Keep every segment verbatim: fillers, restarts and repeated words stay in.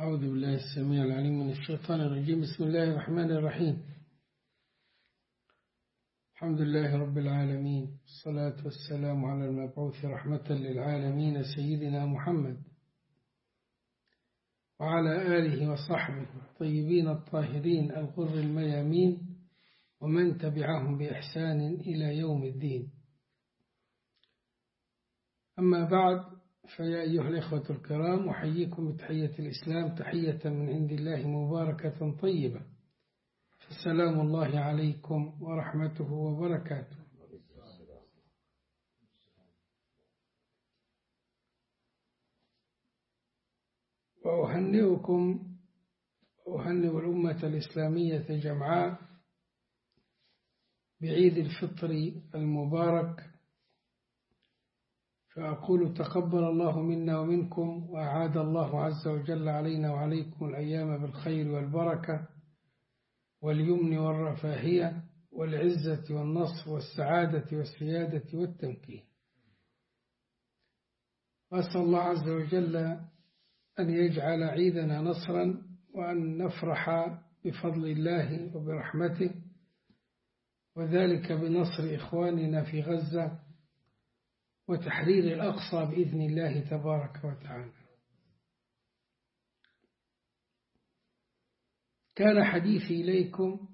أعوذ بالله السميع العليم من الشيطان الرجيم. بسم الله الرحمن الرحيم. الحمد لله رب العالمين، الصلاة والسلام على المبعوث رحمة للعالمين سيدنا محمد وعلى آله وصحبه الطيبين الطاهرين الغر الميامين ومن تبعهم بإحسان إلى يوم الدين. أما بعد، فيا أيها الإخوة الكرام، أحييكم بتحية الإسلام، تحية من عند الله مباركة طيبة، فسلام الله عليكم ورحمته وبركاته. وأهنئكم وأهنئ الأمة الإسلامية جمعاء بعيد الفطر المبارك، فأقول تقبل الله منا ومنكم، وأعاد الله عز وجل علينا وعليكم الأيام بالخير والبركة واليمن والرفاهية والعزة والنصر والسعادة والسيادة والتمكين. وأسأل الله عز وجل أن يجعل عيدنا نصرا، وأن نفرح بفضل الله وبرحمته، وذلك بنصر إخواننا في غزة وتحرير الأقصى بإذن الله تبارك وتعالى. كان حديثي إليكم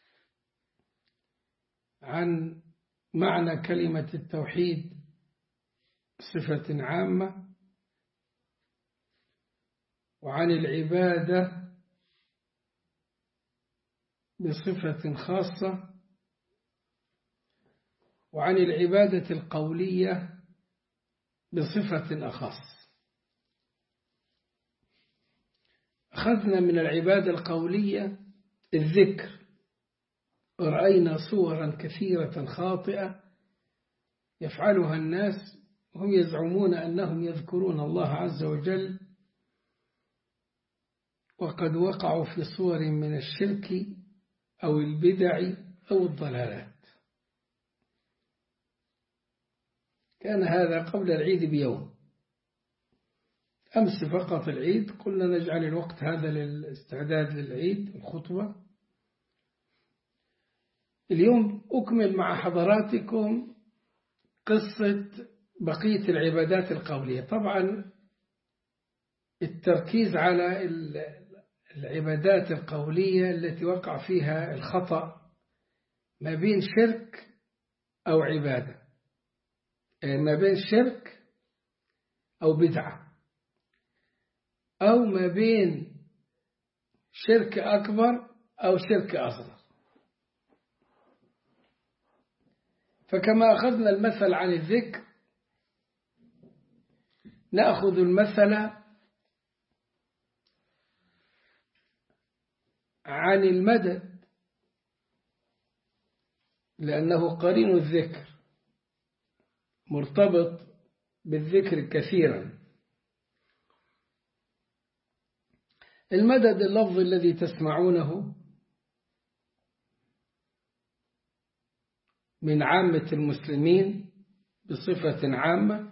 عن معنى كلمة التوحيد بصفة عامة، وعن العبادة بصفة خاصة، وعن العبادة القولية بصفة أخص. أخذنا من العبادة القولية الذكر، ورأينا صورا كثيرة خاطئة يفعلها الناس وهم يزعمون أنهم يذكرون الله عز وجل، وقد وقعوا في صور من الشرك أو البدع أو الضلالات. كان هذا قبل العيد بيوم. أمس فقط العيد، قلنا نجعل الوقت هذا للاستعداد للعيد الخطبة. اليوم أكمل مع حضراتكم قصة بقية العبادات القولية. طبعا التركيز على العبادات القولية التي وقع فيها الخطأ ما بين شرك أو عبادة، ما بين شرك أو بدعة، أو ما بين شرك أكبر أو شرك أصغر. فكما أخذنا المثل عن الذكر، نأخذ المثل عن المدد، لأنه قرين الذكر مرتبط بالذكر كثيرا. المدد اللفظ الذي تسمعونه من عامة المسلمين بصفة عامة،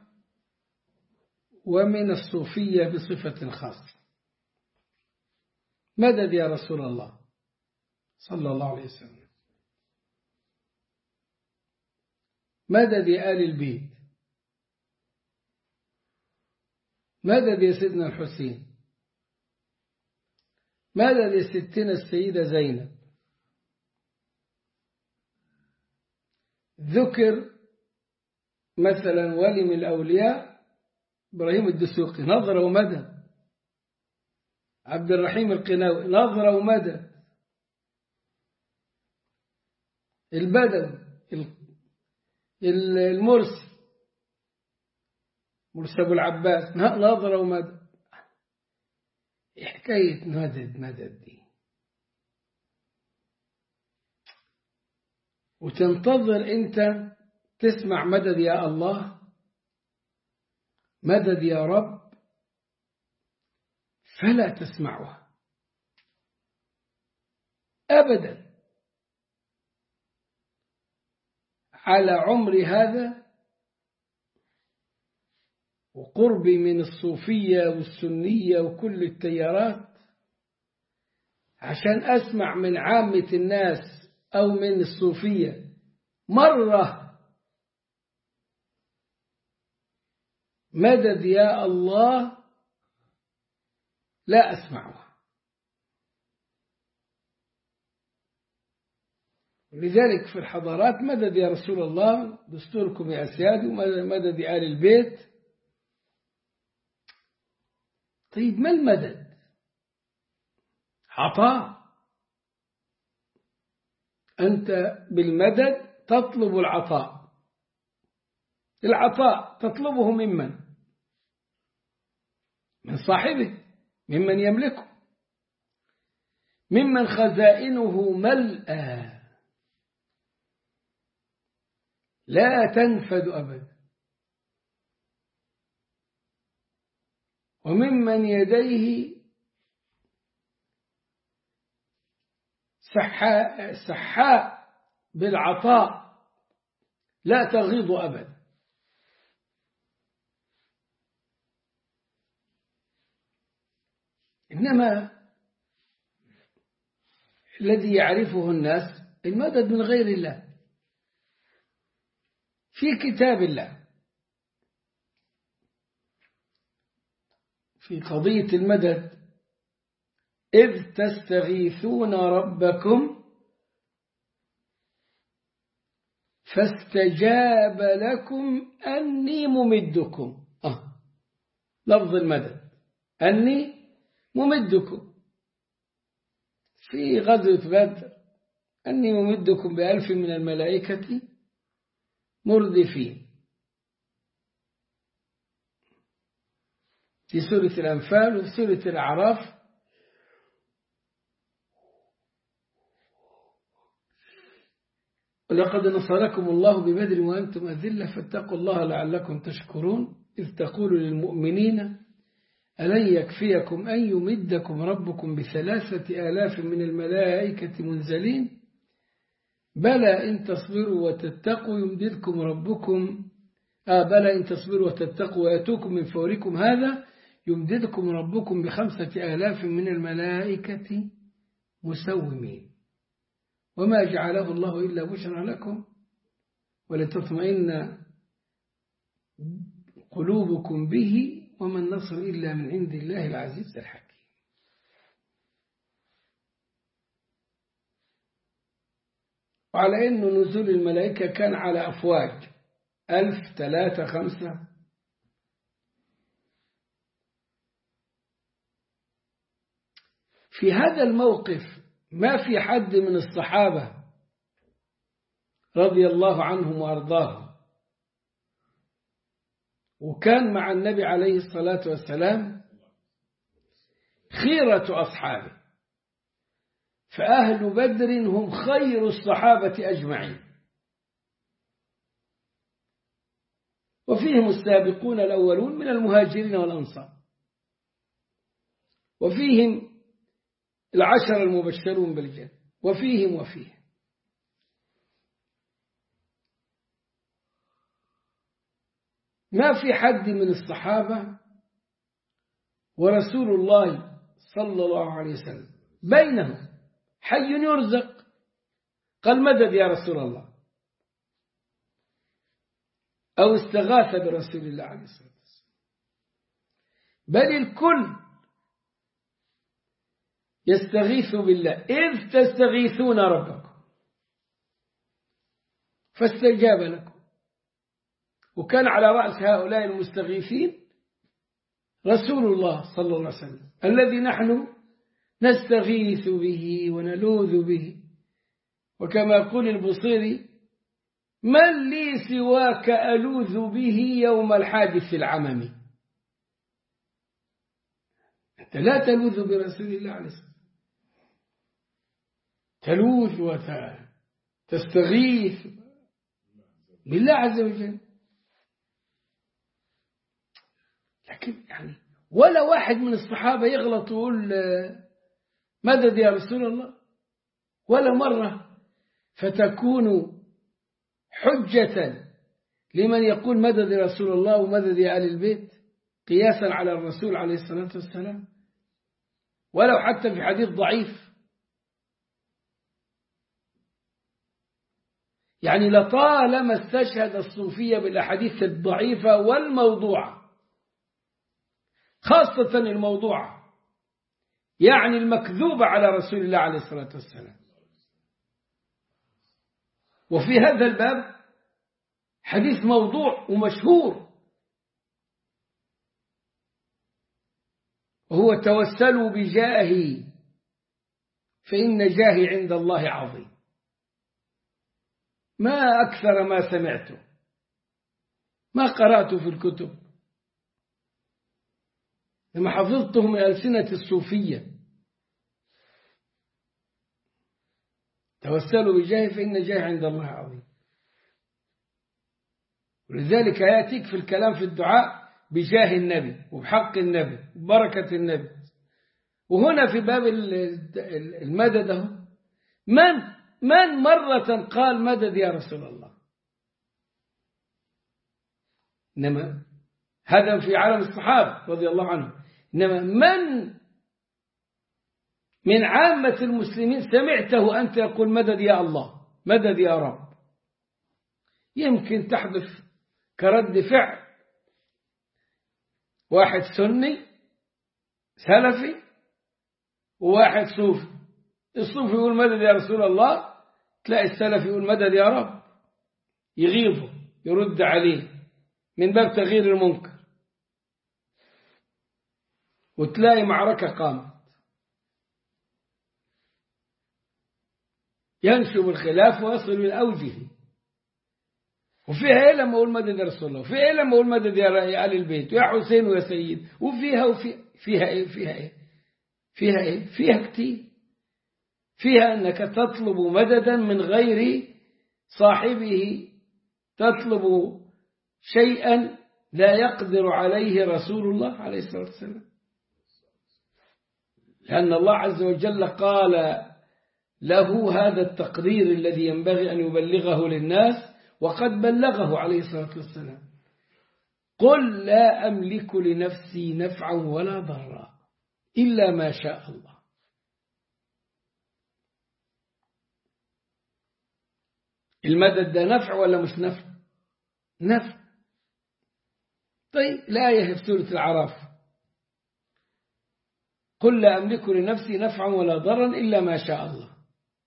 ومن الصوفية بصفة خاصة. مدد يا رسول الله صلى الله عليه وسلم، مدد يا آل البيت، مدد يا سيدنا الحسين، مدد يا ستنا السيدة زينب. ذكر مثلا ولي من الأولياء إبراهيم الدسوقي، نظرة ومدد. عبد الرحيم القناوي، نظرة ومدد. البدوي المرسي، مرسي أبو العباس، نظرة ومدد. حكاية مدد مدد دي، وتنتظر أنت تسمع مدد يا الله، مدد يا رب، فلا تسمعها أبدا على عمر هذا وقربي من الصوفية والسنية وكل التيارات عشان أسمع من عامة الناس أو من الصوفية مرة مدد يا الله، لا أسمعها. لذلك في الحضارات مدد يا رسول الله، دستوركم يا أسيادي، ومدد آل البيت. طيب ما المدد؟ عطاء. أنت بالمدد تطلب العطاء. العطاء تطلبه ممن؟ من صاحبه، ممن يملكه، ممن خزائنه ملأى لا تنفد أبدا، وممن يديه سحاء, سحاء بالعطاء لا تغيض أبدا. إنما الذي يعرفه الناس المدد من غير الله. في كتاب الله في قضية المدد: إذ تستغيثون ربكم فاستجاب لكم أني ممدكم. آه. لفظ المدد أني ممدكم. في غزوة بدر: أني ممدكم بألف من الملائكة مردفين. في سورة الأنفال وفي سورة الأعراف: ولقد نصركم الله ببدر وأنتم أذلة فاتقوا الله لعلكم تشكرون إذ تقول للمؤمنين ألن يكفيكم أن يمدكم ربكم بثلاثة آلاف من الملائكة منزلين بلى إن تصبروا وتتقوا يمددكم ربكم آه بلى إن تصبروا وتتقوا ويأتوكم من فوركم هذا يمددكم ربكم بخمسة آلاف من الملائكة مسومين وما جعله الله إلا بشرى لكم ولتطمئن قلوبكم به وما النصر إلا من عند الله العزيز الحكيم. وعلى أن نزول الملائكة كان على أفواج: ألف، ثلاثة، خمسة. في هذا الموقف ما في حد من الصحابة رضي الله عنهم وأرضاهم وكان مع النبي عليه الصلاة والسلام خيرة أصحابه، فأهل بدر هم خير الصحابة أجمعين، وفيهم السابقون الأولون من المهاجرين والأنصار، وفيهم العشر المبشرون بالجنة، وفيهم وفيهم. ما في حد من الصحابة ورسول الله صلى الله عليه وسلم بينهم حي يرزق قال مدد يا رسول الله، أو استغاث برسول الله عليه الصلاة والسلام، بل الكل يستغيث بالله: إذ تستغيثون ربكم فاستجاب لكم. وكان على رأس هؤلاء المستغيثين رسول الله صلى الله عليه وسلم الذي نحن نستغيث به ونلوذ به. وكما يقول البصيري: من لي سواك ألوذ به يوم الحادث العممي. أنت لا تلوذ برسول الله عليه الصلاة والسلام، تلوذ وتستغيث بالله عز وجل. لكن يعني ولا واحد من الصحابة يغلط ويقول مدد يا رسول الله ولا مرة، فتكون حجة لمن يقول مدد يا رسول الله ومدد يا آل البيت. قياسا على الرسول عليه الصلاة والسلام، ولو حتى في حديث ضعيف. يعني لطالما استشهد الصوفية بالأحاديث الضعيفة والموضوعة، خاصة الموضوعة، يعني المكذوبة على رسول الله عليه الصلاة والسلام. وفي هذا الباب حديث موضوع ومشهور، وهو توسلوا بجاهي فإن جاهي عند الله عظيم. ما أكثر ما سمعته، ما قرأته في الكتب، لما حفظته من ألسنة الصوفية. توسلوا بجاهي فإن جاهي عند الله عظيم. ولذلك يأتيك في الكلام في الدعاء بجاه النبي وبحق النبي وبركة النبي. وهنا في باب المدد من من مرة قال مدد يا رسول الله؟ إنما هذا في عالم الصحابة رضي الله عنهم. إنما من من عامة المسلمين سمعته أنت يقول مدد يا الله، مدد يا رب؟ يمكن تحدث كرد فعل واحد سني سلفي وواحد صوفي. الصوفي يقول مدد يا رسول الله، تلاقي السلفي يقول مدد يا رب، يغيظه يرد عليه من باب تغيير المنكر. وتلاقي معركة قامت ينشب الخلاف ويصل إلى أوجه. وفيها إيه لما أقول مدد يا رسول الله، وفيها إيه لما أقول مدد يا آل البيت ويا حسين ويا سيد، وفيها وفي فيها إيه فيها إيه فيها إيه فيها كتير. فيها أنك تطلب مددا من غير صاحبه، تطلب شيئا لا يقدر عليه رسول الله عليه الصلاة والسلام، لأن الله عز وجل قال له هذا التقدير الذي ينبغي أن يبلغه للناس، وقد بلغه عليه الصلاة والسلام. قل لا أملك لنفسي نفعا ولا ضرا إلا ما شاء الله. المدد ده نفع ولا مش نفع؟ نفع. طيب الآية في سورة الأعراف قل لا أملك لنفسي نفعا ولا ضرا إلا ما شاء الله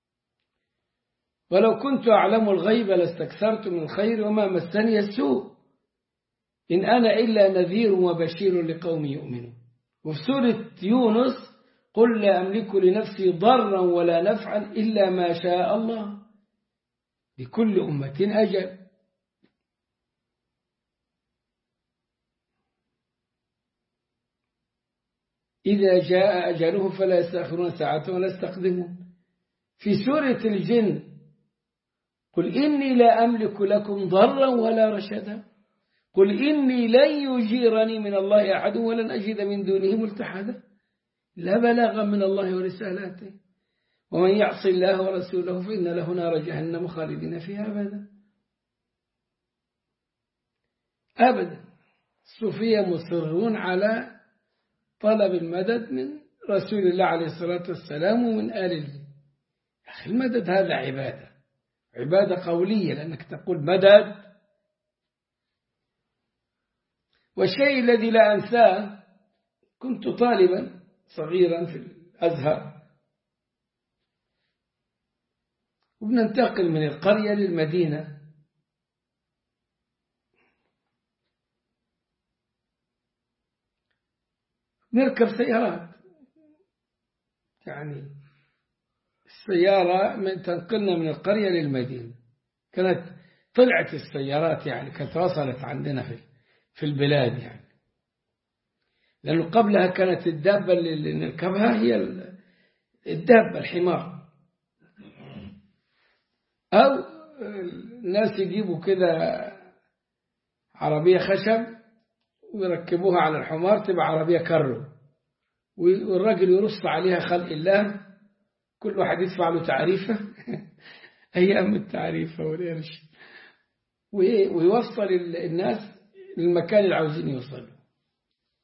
ولو كنت أعلم الغيب لاستكثرت من الخير وما مسني السوء إن أنا إلا نذير وبشير لقوم يؤمنون. وفي سورة يونس قل لا أملك لنفسي ضرا ولا نفعا إلا ما شاء الله لكل أمة أجل. إذا جاء أجله فلا يستأخرون ساعة ولا يستقدمون. في سورة الجن قل إني لا أملك لكم ضرا ولا رشدا قل إني لن يجيرني من الله أحد ولن أجد من دونه ملتحدا لا بلاغا من الله ورسالاته ومن يعص الله ورسوله فإن له نار جهنم خالدين فيها أبدا. أبدا. الصوفية مصرون على طلب المدد من رسول الله عليه الصلاة والسلام ومن آل البيت. أخي المدد هذا عبادة، عبادة قولية، لأنك تقول مدد. والشيء الذي لا أنساه، كنت طالبا صغيرا في الأزهر وبننتقل من القرية للمدينة، نركب سيارات، يعني السيارة من تنقلنا من القرية للمدينة. كانت طلعت السيارات، يعني كانت وصلت عندنا في في البلاد، يعني لأنه قبلها كانت الدابة اللي نركبها هي الدابة الحمار، أو الناس يجيبوا كده عربية خشب ويركبوها على الحمار تبقى عربية كرو، والراجل يرص عليها خلق الله، كل واحد يدفع له تعريفة أيام التعريفة والقرش، ويوصل الناس للمكان اللي عاوزين يوصلوا.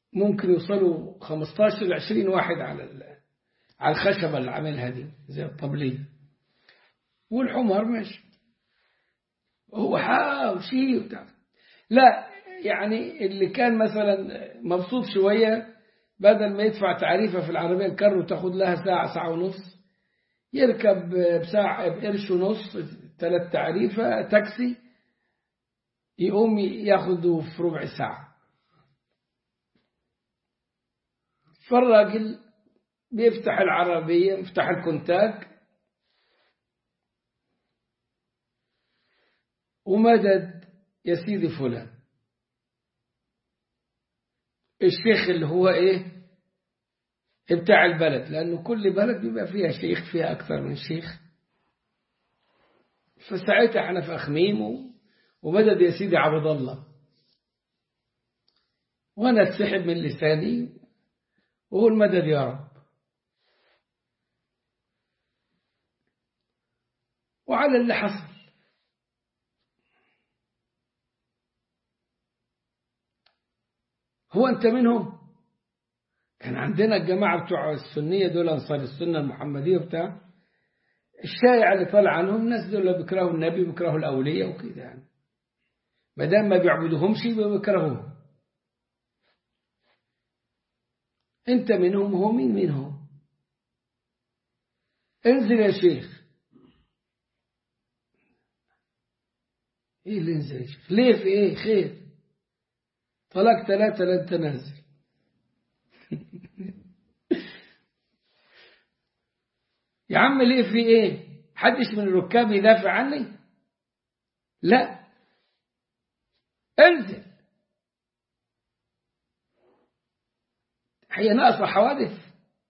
ممكن يوصلوا خمستاشر لعشرين واحد على على الخشبة اللي عاملها دي زي الطبلية، والحمار ماشي هو حاو شيء وبتاع. لا يعني اللي كان مثلا مبسوط شوية بدل ما يدفع تعريفة في العربية الكر وتاخد لها ساعة ساعة ونص، يركب بساعة بقرش ونص ثلاث تعريفة تاكسي، يقوم ياخده في ربع ساعة. فالراجل بيفتح العربية، يفتح الكونتاك، ومدد يا سيدي فلان الشيخ اللي هو ايه بتاع البلد، لأنه كل بلد بيبقى فيها شيخ، فيها أكثر من شيخ. فساعتها احنا في أخميم ومدد يا سيدي عبد الله، وأنا اتسحب من لساني وقول مدد يا رب. وعلى اللي حصل هو أنت منهم؟ كان عندنا الجماعة بتوع السنية دول أنصار السنة المحمدية بتاع الشائع اللي طلع عنهم، الناس دول بيكرهوا النبي بيكرهوا الأولياء وكده، يعني ما دام ما بيعبدوهمش بيكرهوهم. أنت منهم وهو مين منهم؟ انزل يا شيخ. إيه اللي انزل يا شيخ؟ ليه في إيه خير؟ طلاق ثلاثة لن تنزل. يا عم ليه في إيه؟ حدش من الركاب يدافع عني؟ لا، انزل. هي ناقصة حوادث؟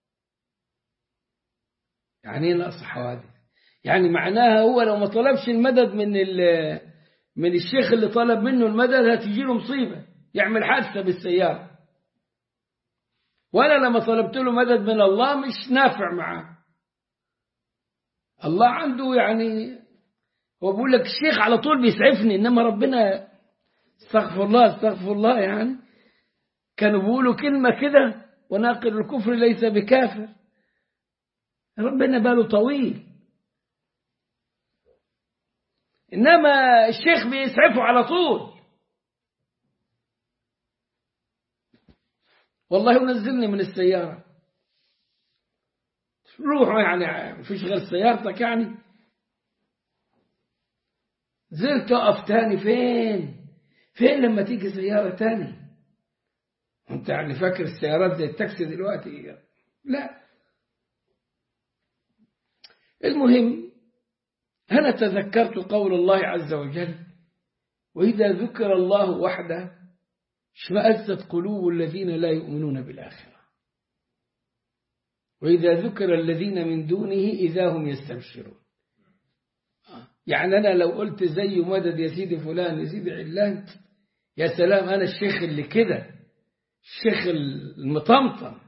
يعني ايه ناقصة حوادث؟ يعني معناها هو لو ما طلبش المدد من من الشيخ اللي طلب منه المدد هتجي له مصيبة، يعمل حادثة بالسيارة. وأنا لما طلبت له مدد من الله مش نافع معاه. الله عنده يعني هو بيقول لك الشيخ على طول بيسعفني، إنما ربنا استغفر الله استغفر الله. يعني كانوا بيقولوا كلمة كده وناقل الكفر ليس بكافر، ربنا باله طويل. إنما الشيخ بيسعفه على طول، والله ينزلني من السيارة. روحوا يعني مفيش غير سيارتك يعني؟ زلت أقف تاني فين فين لما تيجي سيارة تاني؟ انت يعني فاكر السيارات زي التاكسي دلوقتي؟ لا. المهم أنا تذكرت قول الله عز وجل: وإذا ذكر الله وحده اشمأزت قلوب الذين لا يؤمنون بالآخرة وإذا ذكر الذين من دونه إذا هم يستبشرون. يعني أنا لو قلت زي مدد يا سيدي فلان يا سيدي علان، يا سلام، أنا الشيخ اللي كده، الشيخ المطمطم،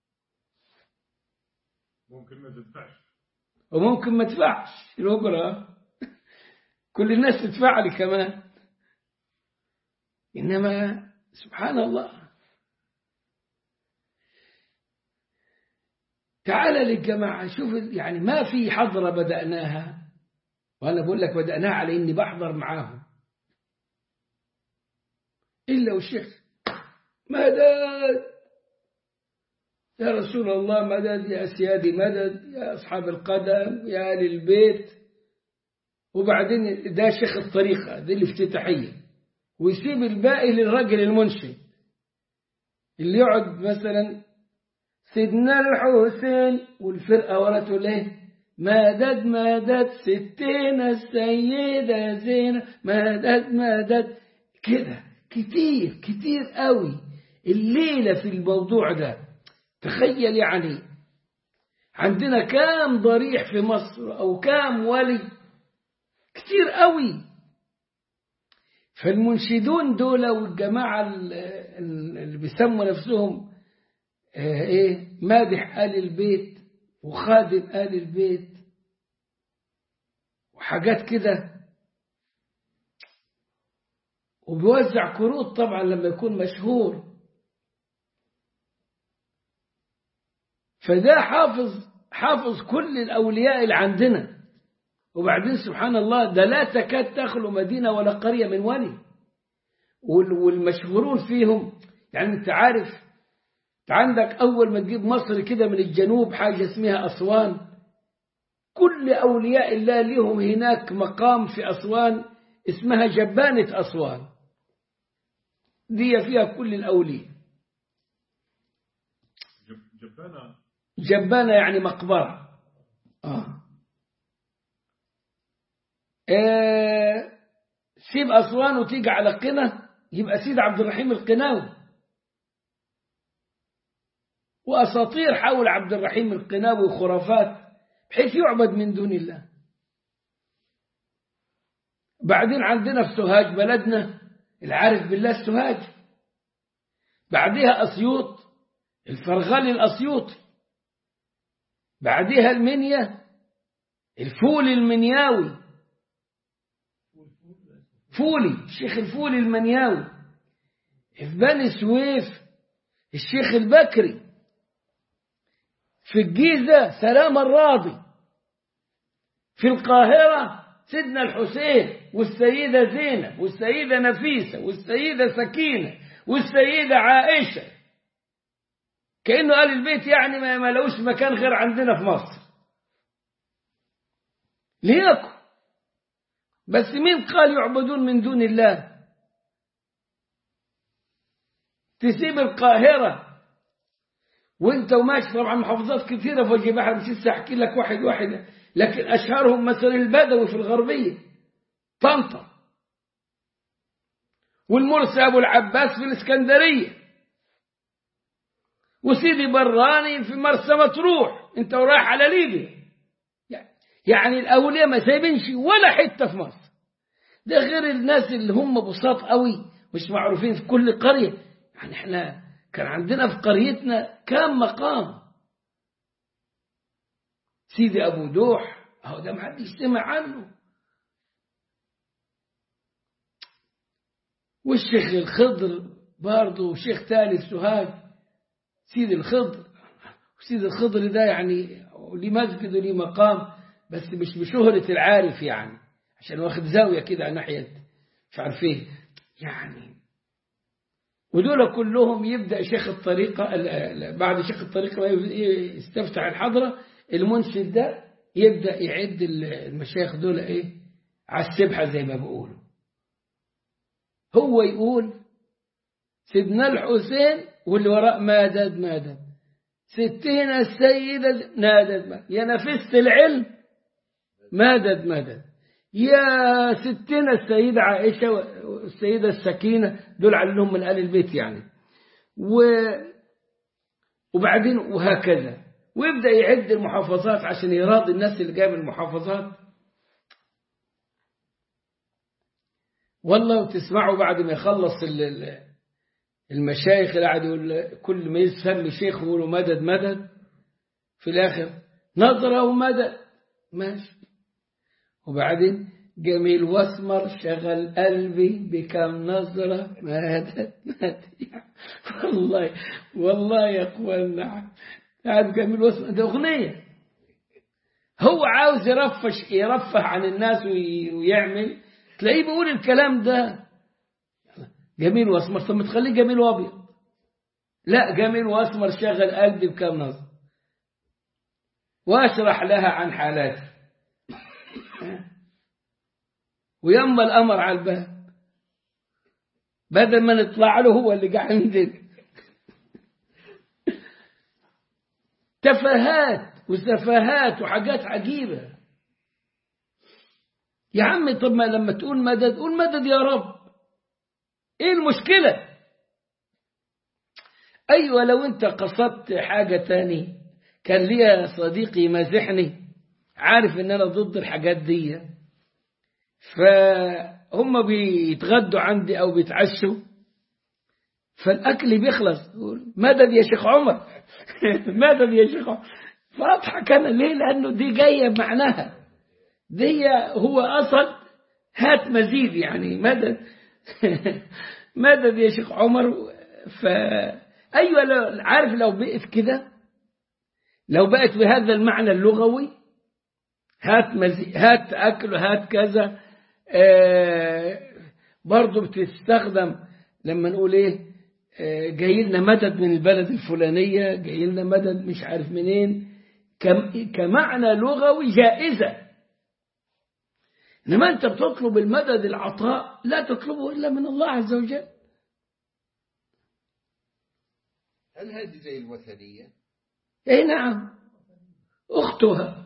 ممكن ما تدفعش وممكن ما تدفعش الأجرة، كل الناس تدفع لي كمان. إنما سبحان الله. تعال للجماعة شوف، يعني ما في حضرة بدأناها، وأنا بقول لك بدأناها على إني بحضر معاهم، إلا والشيخ مدد يا رسول الله، مدد يا سيادي، مدد يا أصحاب القدم، يا آل البيت. وبعدين ده شيخ الطريقة دي الافتتاحية، ويسيب الباقي للرجل المنشد اللي يقعد مثلا سيدنا الحسين والفرقة ورته ليه مدد مدد ستنا السيدة زينة مدد مدد كده، كتير كتير قوي الليلة في الموضوع ده. تخيل يعني عندنا كام ضريح في مصر أو كام ولي، كتير قوي. فالمنشدون دول والجماعة اللي بيسموا نفسهم ايه مادح آل البيت وخادم آل البيت وحاجات كده، وبيوزع كروت طبعا لما يكون مشهور. فده حافظ حافظ كل الأولياء اللي عندنا. وبعدين سبحان الله ده لا تكاد تخلو مدينة ولا قرية من ولي، والمشهورون فيهم يعني أنت عارف، عندك أول ما تجيب مصر كده من الجنوب حاجة اسمها أسوان، كل أولياء الله لهم هناك مقام في أسوان اسمها جبانة أسوان، دي فيها كل الأولياء. جبانة جبانة يعني مقبرة. آه. آه. سيب أسوان وتيجي على قنا يبقى سيد عبد الرحيم القناوي، وأساطير حول عبد الرحيم القناوي وخرافات بحيث يعبد من دون الله. بعدين عندنا في سوهاج بلدنا العارف بالله السوهاج، بعدها أسيوط الفرغالي الأسيوطي، بعدها المنيا الفولي المنياوي، فولي الشيخ الفولي المنياوي، في بني سويف الشيخ البكري، في الجيزة سلام الراضي، في القاهرة سيدنا الحسين والسيدة زينب والسيدة نفيسة والسيدة سكينة والسيدة عائشة، كأنه قال البيت يعني ما ملوش مكان غير عندنا في مصر. ليكن بس مين قال يعبدون من دون الله؟ تسيب القاهرة وانت وماشي، طبعا محافظات كثيرة في وجه بحر، مش لسه احكي لك واحد واحد، لكن اشهرهم مثلا البدوي في الغربية طنطا، والمرسي ابو العباس في الاسكندرية، وسيدي براني في مرسى مطروح انت ورايح على ليبيا. يعني الاولياء ما سايبينش ولا حتة في مصر، ده غير الناس اللي هم بساط قوي مش معروفين في كل قرية. يعني احنا كان عندنا في قريتنا كام مقام، سيدي أبو دوح هو ده محدش سمع عنه، والشيخ الخضر برضه، وشيخ تالي السوهاج سيدي الخضر. سيدي الخضر ده يعني ليه مسجد وليه مقام، بس مش بشهرة العارف يعني، عشان واخد زاوية كده على ناحية مش عارف ايه يعني. ودول كلهم يبدأ شيخ الطريقة بعد شيخ الطريقة يستفتح الحضرة، المنشد ده يبدأ يعد المشايخ دول ايه على السبحة زي ما بيقولوا. هو يقول سيدنا الحسين واللي وراء مادد مادد، ستين السيدة نادد مادد، يا نفست العلم مادد مادد، يا ستنا السيدة عائشة والسيدة السكينة، دول علهم من آل البيت يعني. و وبعدين وهكذا، ويبدأ يعد المحافظات عشان يراضي الناس اللي جايب المحافظات. والله وتسمعوا بعد ما يخلص المشايخ اللي قاعد يقول كل ما يسمي شيخ يقولوا مدد مدد، في الآخر نظرة ومدد ماشي. وبعدين جميل واسمر شغل قلبي بكم نظرة مدد مدد. والله والله يا اخوانا قاعد جميل واسمر ده أغنية، هو عاوز يرفش يرفه عن الناس ويعمل، تلاقيه بيقول الكلام ده جميل واسمر. طب ما تخليه جميل وابيض، لا جميل واسمر شغل قلبي بكم نظر واشرح لها عن حالاتي، ويما الأمر على الباب بدل ما نطلع له هو اللي قاعد عندنا. تفاهات وسفاهات وحاجات عجيبة يا عمي. طب ما لما تقول مدد قول مدد يا رب، ايه المشكلة؟ ايوه لو انت قصدت حاجة تاني، كان ليا صديقي يمازحني عارف ان انا ضد الحاجات دي، فهم بيتغدوا عندي او بيتعشوا فالاكل بيخلص يقول مدد يا شيخ عمر مدد يا شيخ عمر. فاضحك انا ليه؟ لانه دي جايه بمعناها دي، هو اصل هات مزيد يعني مدد مدد يا شيخ عمر. ف ايوه لو عارف لو بقت كده لو بقت بهذا المعنى اللغوي هات مزي... هات أكل هات كذا آه برضو بتستخدم لما نقول إيه آه جاي لنا مدد من البلد الفلانية، جاي لنا مدد مش عارف منين، كم... كمعنى لغوي جائزة. إنما أنت بتطلب المدد العطاء لا تطلبه إلا من الله عز وجل. هل هذه زي الوثنية؟ إيه نعم، أختها،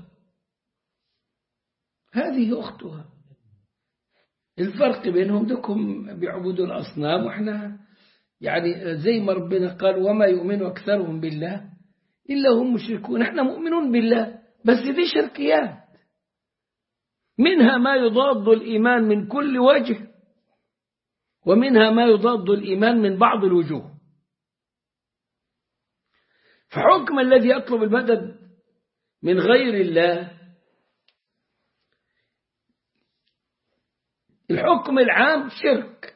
هذه أختها. الفرق بينهم دكم بيعبدوا الأصنام، وإحنا يعني زي ما ربنا قال وما يؤمن أكثرهم بالله إلا هم مشركون. إحنا مؤمنون بالله بس دي شركيات، منها ما يضاد الإيمان من كل وجه، ومنها ما يضاد الإيمان من بعض الوجوه. فحكم الذي يطلب المدد من غير الله الحكم العام شرك،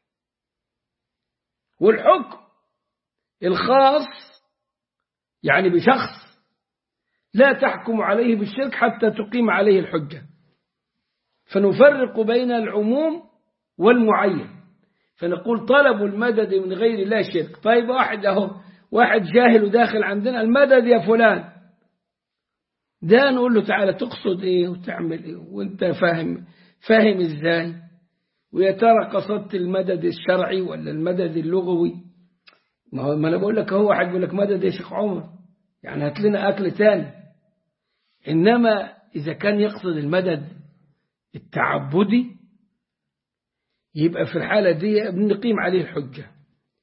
والحكم الخاص يعني بشخص لا تحكم عليه بالشرك حتى تقيم عليه الحجة. فنفرق بين العموم والمعين، فنقول طلب المدد من غير الله شرك. طيب واحد اهو واحد جاهل وداخل عندنا المدد يا فلان، ده نقول له تعالى تقصد ايه وتعمل ايه وانت فاهم فاهم ازاي، ويا ترى قصدت المدد الشرعي ولا المدد اللغوي؟ ما هو ما انا بقول لك هو واحد يقول لك مدد يا شيخ عمر يعني هات لنا اكل تاني. انما اذا كان يقصد المدد التعبدي يبقى في الحالة دي بنقيم عليه الحجة،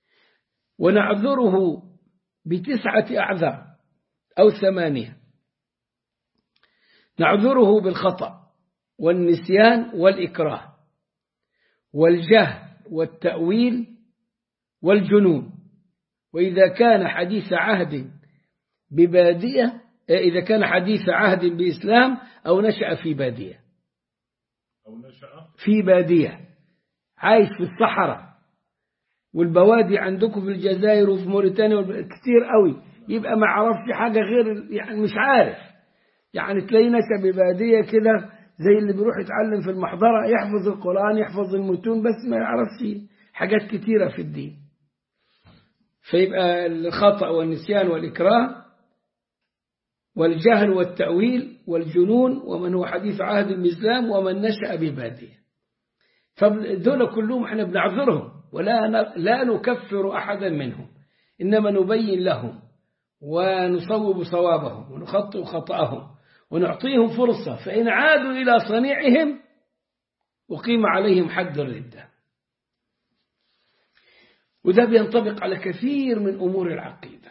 ونعذره بتسعة أعذار أو ثمانية. نعذره بالخطأ والنسيان والإكراه والجهل والتأويل والجنون، وإذا كان حديث عهد ببادية إذا كان حديث عهد بإسلام أو نشأ في بادية أو نشأ في بادية عايش في الصحراء والبوادي عندكم في الجزائر وفي موريتانيا كتير قوي، يبقى ما عرفش حاجة غير يعني مش عارف، يعني تلاقيه نشأ ببادية كده زي اللي بيروح يتعلم في المحضرة يحفظ القرآن يحفظ المتون بس ما يعرفش حاجات كتيرة في الدين. فيبقى الخطأ والنسيان والإكراه والجهل والتأويل والجنون ومن هو حديث عهد بالإسلام ومن نشأ ببادية، فدول كلهم احنا بنعذرهم ولا لا نكفر أحدا منهم، إنما نبين لهم ونصوب صوابهم ونخطئ خطأهم ونعطيهم فرصة، فإن عادوا إلى صنيعهم أقيم عليهم حد الردة. وده بينطبق على كثير من أمور العقيدة.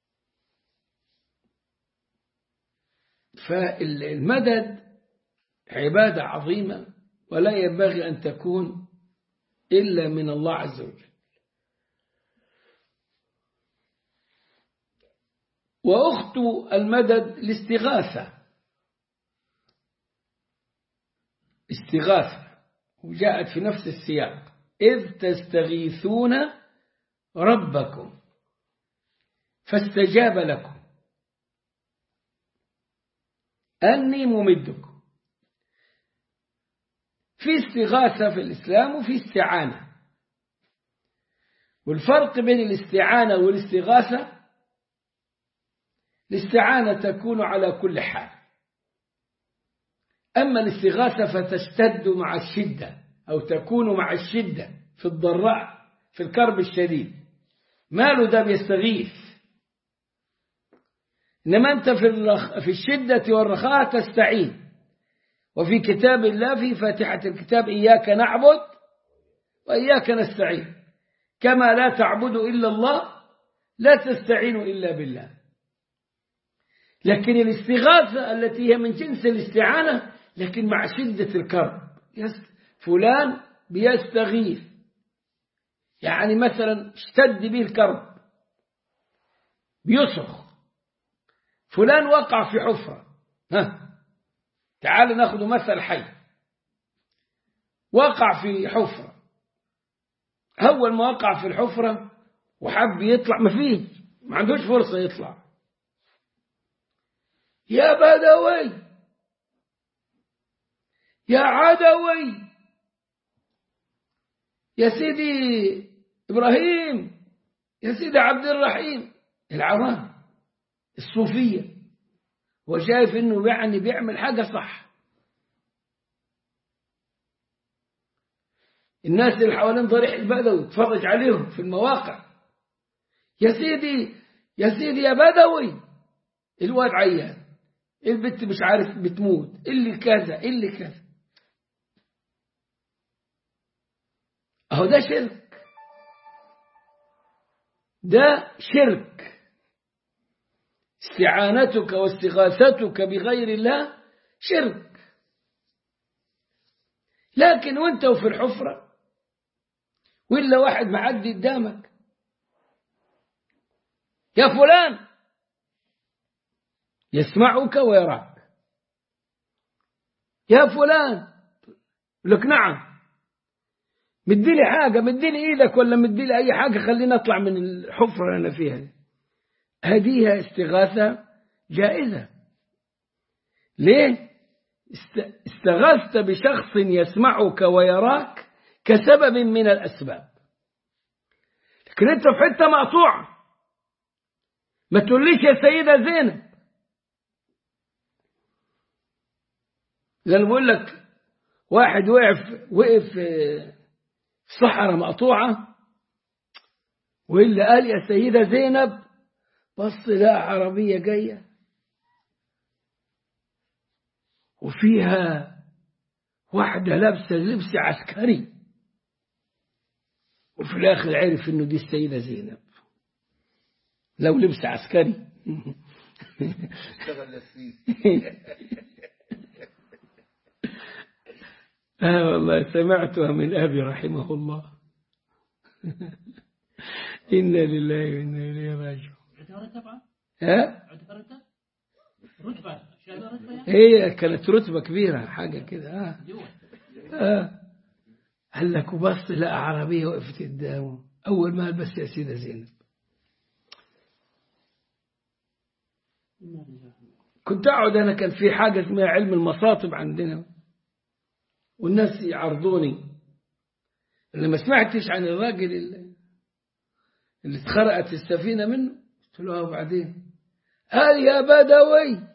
فالمدد عبادة عظيمة ولا ينبغي أن تكون إلا من الله عز وجل. وأخت المدد الاستغاثة، استغاثة وجاءت في نفس السياق إذ تستغيثون ربكم فاستجاب لكم أني ممدكم. في استغاثة في الإسلام وفي استعانة، والفرق بين الاستعانة والاستغاثة الاستعانة تكون على كل حال، أما الاستغاثة فتشتد مع الشدة أو تكون مع الشدة في الضراء في الكرب الشديد، ماله ده بيستغيث. إنما أنت في الشدة والرخاء تستعين. وفي كتاب الله في فاتحة الكتاب إياك نعبد وإياك نستعين، كما لا تعبد إلا الله لا تستعين إلا بالله. لكن الاستغاثة التي هي من جنس الاستعانة لكن مع شدة الكرب، فلان بيستغيث يعني مثلا اشتد به الكرب بيصرخ، فلان وقع في حفرة، ها تعال ناخذ مثل حي، وقع في حفرة، أول ما وقع في الحفرة وحب يطلع ما فيه ما عندوش فرصة يطلع، يا بدوي يا عدوي يا سيدي إبراهيم يا سيدي عبد الرحيم. العوام الصوفية وشايف إنه يعني بيعمل حاجة صح. الناس اللي حوالين ضريح البدوي تفرج عليهم في المواقع، يا سيدي يا سيدي يا بدوي الواد عيان، البنت مش عارف بتموت، اللي كذا اللي كذا. اهو ده شرك، ده شرك. استعانتك واستغاثتك بغير الله شرك. لكن وانت وفي الحفرة وإلا واحد معدي قدامك، يا فلان، يسمعك ويراك، يا فلان، لك نعم، مديلي حاجة، مديلي ايدك ولا مديلي اي حاجة خلينا اطلع من الحفرة اللي انا فيها. هذه استغاثة جائزة. ليه؟ استغاثت بشخص يسمعك ويراك كسبب من الأسباب، لكن انت في حتة مقطوعة. ما تقوليش يا سيدة زينب، لأن بقول لك واحد وقف وقف في صحراء مقطوعة واللي قال يا سيدة زينب، بص لقى عربية جاية وفيها واحدة لابسة لبس عسكري، وفي الآخر عرف إنه دي السيدة زينب. لو لبس عسكري اشتغل السيس. آه والله سمعتها من أبي رحمه الله. إنا لله وإنا إليه راجعون. ها؟ رتبة هي كانت رتبة كبيرة حاجة كده. آه. آه. قال لك وبص لقى عربية وقفت قدامه، أول ما بس يا سيدة زينب. كنت أقعد أنا، كان في حاجة اسمها علم المصاطب عندنا، والناس يعرضوني اللي ما سمعتش عن الراجل اللي, اللي اتخرقت السفينة منه. قلت له وبعدين؟ قال يا بدوي،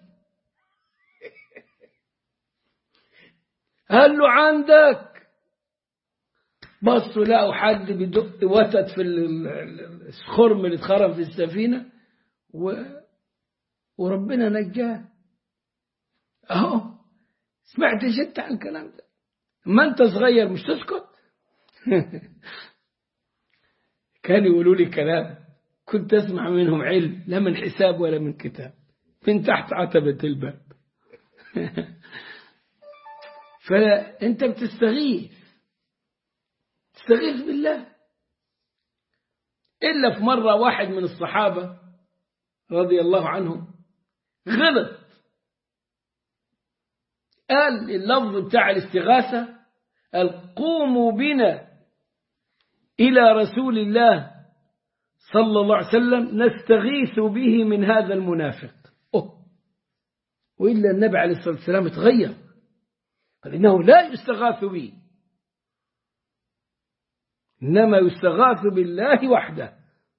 قال له عندك. بصوا لقوا حد بيدق وتد في الخرم اللي اتخرم في السفينة و... وربنا نجاه. اهو سمعتش انت عن الكلام ده؟ ما انت صغير مش تسكت. كانوا يقولوا لي كلام كنت اسمع منهم علم، لا من حساب ولا من كتاب، من تحت عتبة الباب. فانت بتستغيث تستغيث بالله. إلا في مرة واحد من الصحابة رضي الله عنهم غلط، قال اللفظ بتاع الاستغاثة، قال قوموا بنا إلى رسول الله صلى الله عليه وسلم نستغيث به من هذا المنافق. أوه. وإلا النبي عليه الصلاة والسلام تغير، قال إنه لا يستغاث به، إنما يستغاث بالله وحده.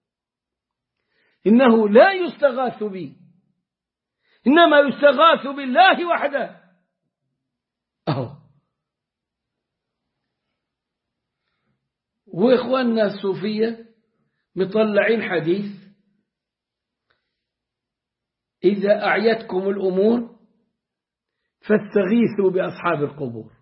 إنه لا يستغاث به، إنما يستغاث بالله وحده. أهو. وإخواننا الصوفية مطلعين حديث إذا أعيتكم الأمور فاستغيثوا بأصحاب القبور.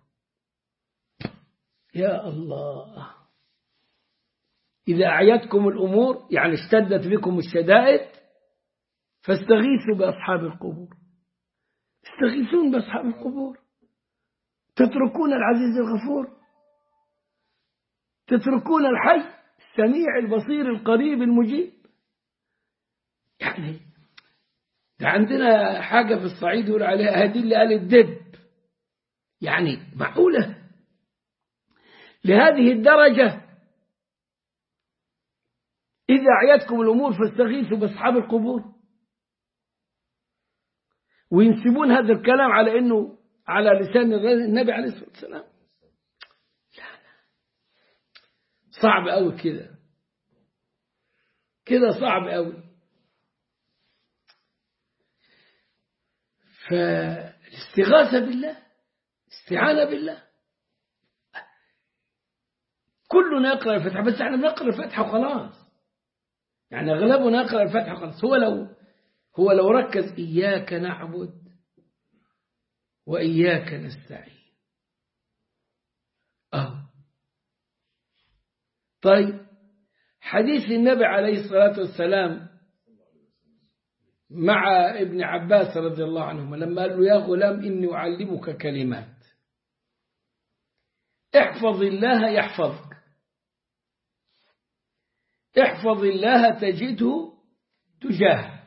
يا الله، إذا أعيتكم الأمور يعني اشتدت بكم الشدائد فاستغيثوا بأصحاب القبور. تستغيثون بأصحاب القبور، تتركون العزيز الغفور، تتركون الحي السميع البصير القريب المجيب. يعني ده عندنا حاجة في الصعيد يقول عليها هذه اللي قال الدب. يعني معقولة لهذه الدرجة؟ إذا أعيتكم الأمور فاستغيثوا بأصحاب القبور. وينسبون هذا الكلام على أنه على لسان النبي عليه الصلاة والسلام. لا لا صعب أوي كده كده صعب أوي. فالاستغاثة بالله استعانة بالله. كلنا يقرأ الفاتحة بس احنا بنقرأ الفاتحة وخلاص، يعني أغلبنا يقرأ الفاتحة وخلاص. هو لو هو لو ركز إياك نعبد وإياك نستعين. أه طيب حديث النبي عليه الصلاة والسلام مع ابن عباس رضي الله عنهما لما قال له يا غلام إني أعلمك كلمات احفظ الله يحفظك، احفظ الله تجده تجاهك،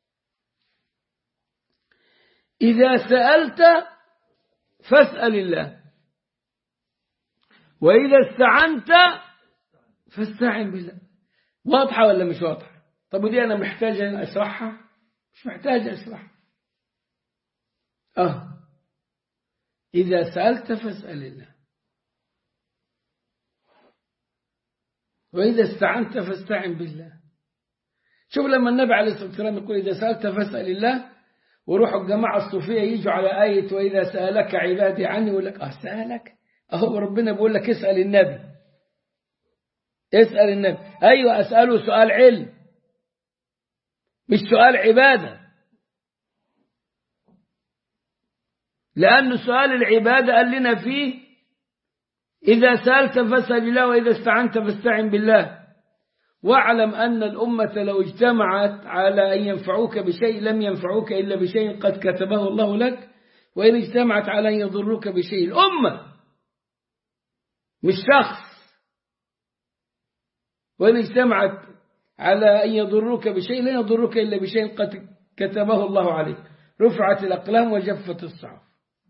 إذا سألت فاسأل الله، وإذا استعنت فاستعن بالله. واضحة ولا مش واضحة؟ طب ودي أنا محتاج أن أشرحها؟ مش محتاج أشرحها. أه إذا سألت فاسأل الله، وإذا استعنت فاستعن بالله. شوف لما النبي عليه الصلاة والسلام يقول إذا سألت فاسأل الله، وروحوا الجماعة الصوفية يجوا على آية وإذا سألك عبادي عني يقول لك أه سألك، أهو ربنا بيقول لك اسأل النبي، اسأل النبي. أيوة أسأله سؤال علم مش سؤال عبادة، لأنه سؤال العبادة قال لنا فيه إذا سألت فاسأل الله وإذا استعنت فاستعن بالله. واعلم أن الأمة لو اجتمعت على أن ينفعوك بشيء لم ينفعوك إلا بشيء قد كتبه الله لك، وإن اجتمعت على أن يضروك بشيء، الأمة مش شخص، وإن اجتمعت على أن يضروك بشيء لا يضروك إلا بشيء قد كتبه الله عليك، رفعت الأقلام وجفت الصحف.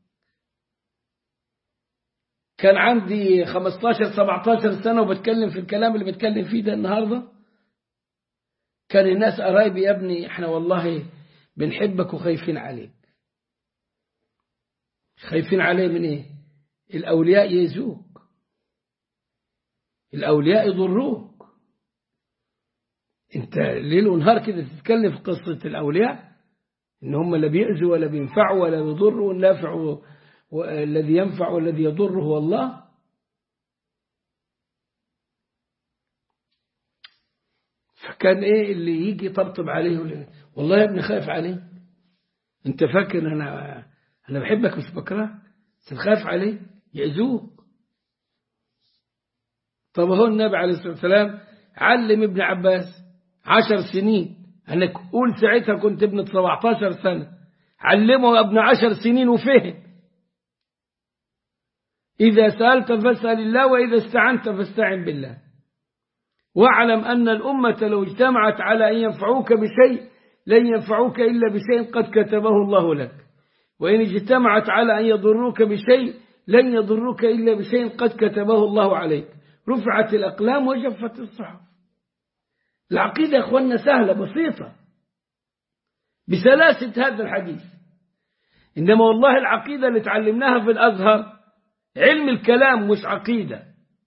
كان عندي خمستاشر سبعتاشر سنة وبتكلم في الكلام اللي بتكلم فيه ده النهاردة، كان الناس قرايبي يا ابني احنا والله بنحبك وخايفين عليك. خايفين عليه من ايه؟ الأولياء يأذوك، الأولياء يضروك. انت ليل ونهار كده تتكلم في قصة الأولياء ان هم لا بيأذوا ولا بينفعوا ولا بيضروا، والنافع والذي ينفع والذي يضر هو الله. فكان ايه اللي يجي يطبطب عليه والله يا ابني خايف عليه، انت فاكر انا انا بحبك مش بكرهك، بس خايف عليه يأذوك. طب هو النبي عليه الصلاة والسلام علم ابن عباس عشر سنين، أنا أقول ساعتها كنت ابن سبعتاشر سنة، علمه ابن عشر سنين وفهم. إذا سألت فاسأل الله وإذا استعنت فاستعن بالله. واعلم أن الأمة لو اجتمعت على أن ينفعوك بشيء لن ينفعوك إلا بشيء قد كتبه الله لك، وإن اجتمعت على أن يضروك بشيء لن يضروك إلا بشيء قد كتبه الله عليك، رفعت الأقلام وجفت الصحف. العقيدة يا أخوانا سهلة بسيطة بسلاسة هذا الحديث. إنما والله العقيدة اللي تعلمناها في الأزهر علم الكلام مش عقيدة.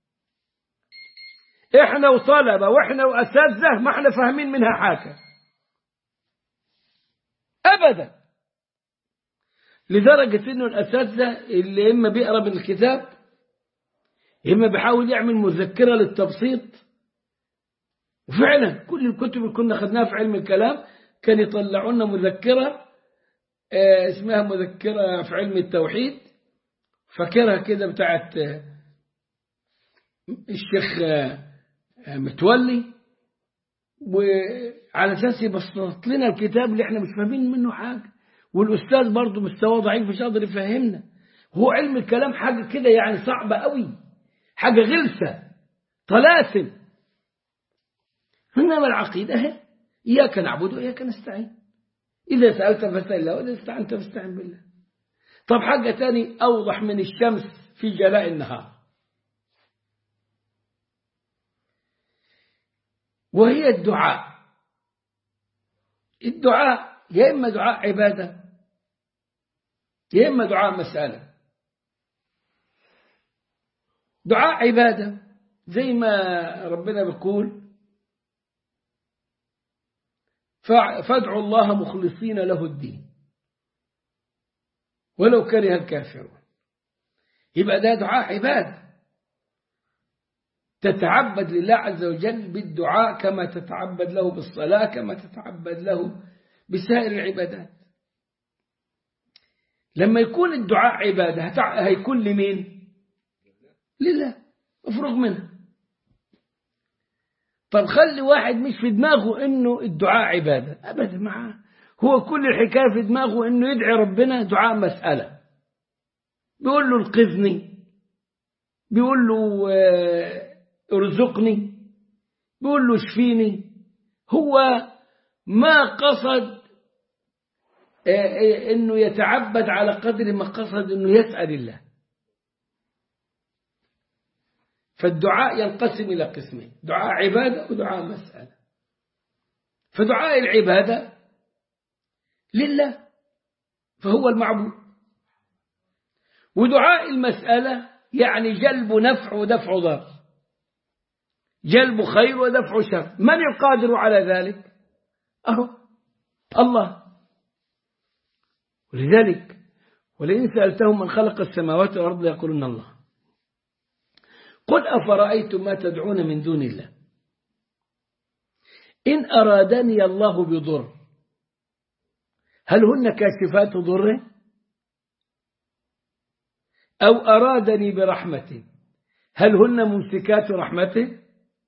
إحنا وطلبة وإحنا وأساتذة ما إحنا فاهمين منها حاجة أبدا، لدرجة إنه الأساتذة اللي إما بيقرأ من الكتاب إما بيحاول يعمل مذكرة للتبسيط. وفعلا كل الكتب اللي كنا خدناها في علم الكلام كان يطلعوا لنا مذكرة اسمها مذكرة في علم التوحيد، فاكرها كده بتاعت الشيخ متولي، وعلى أساس يبسط لنا الكتاب اللي احنا مش فاهمين منه حاجة، والأستاذ برضه مستواه ضعيف مش قادر يفهمنا. هو علم الكلام حاجة كده يعني صعبة قوي، حاجة غلسة طلاسم. إنما العقيدة هي إياك نعبد وإياك نستعين، إذا سألت فاسأل الله وإذا استعنت فاستعن بالله. طب حاجة تاني أوضح من الشمس في جلاء النهار، وهي الدعاء. الدعاء يا إما دعاء عبادة يا إما دعاء مسألة. دعاء عبادة زي ما ربنا بيقول فادعوا الله مخلصين له الدين ولو كره الكافرون. يبقى ده دعاء عبادة، تتعبد لله عز وجل بالدعاء كما تتعبد له بالصلاة، كما تتعبد له بسائر العبادات. لما يكون الدعاء عبادة هيكون لمين؟ لله، افرغ منها. طب خلي واحد مش في دماغه انه الدعاء عبادة ابدا، معاه هو كل الحكاية في دماغه انه يدعي ربنا دعاء مسألة، بيقول له انقذني، بيقول له ارزقني، بيقول له اشفيني. هو ما قصد انه يتعبد على قدر ما قصد انه يسأل الله. فالدعاء ينقسم إلى قسمين، دعاء عبادة ودعاء مسألة. فدعاء العبادة لله فهو المعبود، ودعاء المسألة يعني جلب نفع ودفع ضر، جلب خير ودفع شر. من القادر على ذلك؟ أهو الله. ولذلك ولئن سألتهم من خلق السماوات والأرض ليقولون الله. قل أفرأيتم ما تدعون من دون الله إن أرادني الله بضر هل هن كاشفات ضره أو أرادني برحمة هل هن ممسكات رحمته؟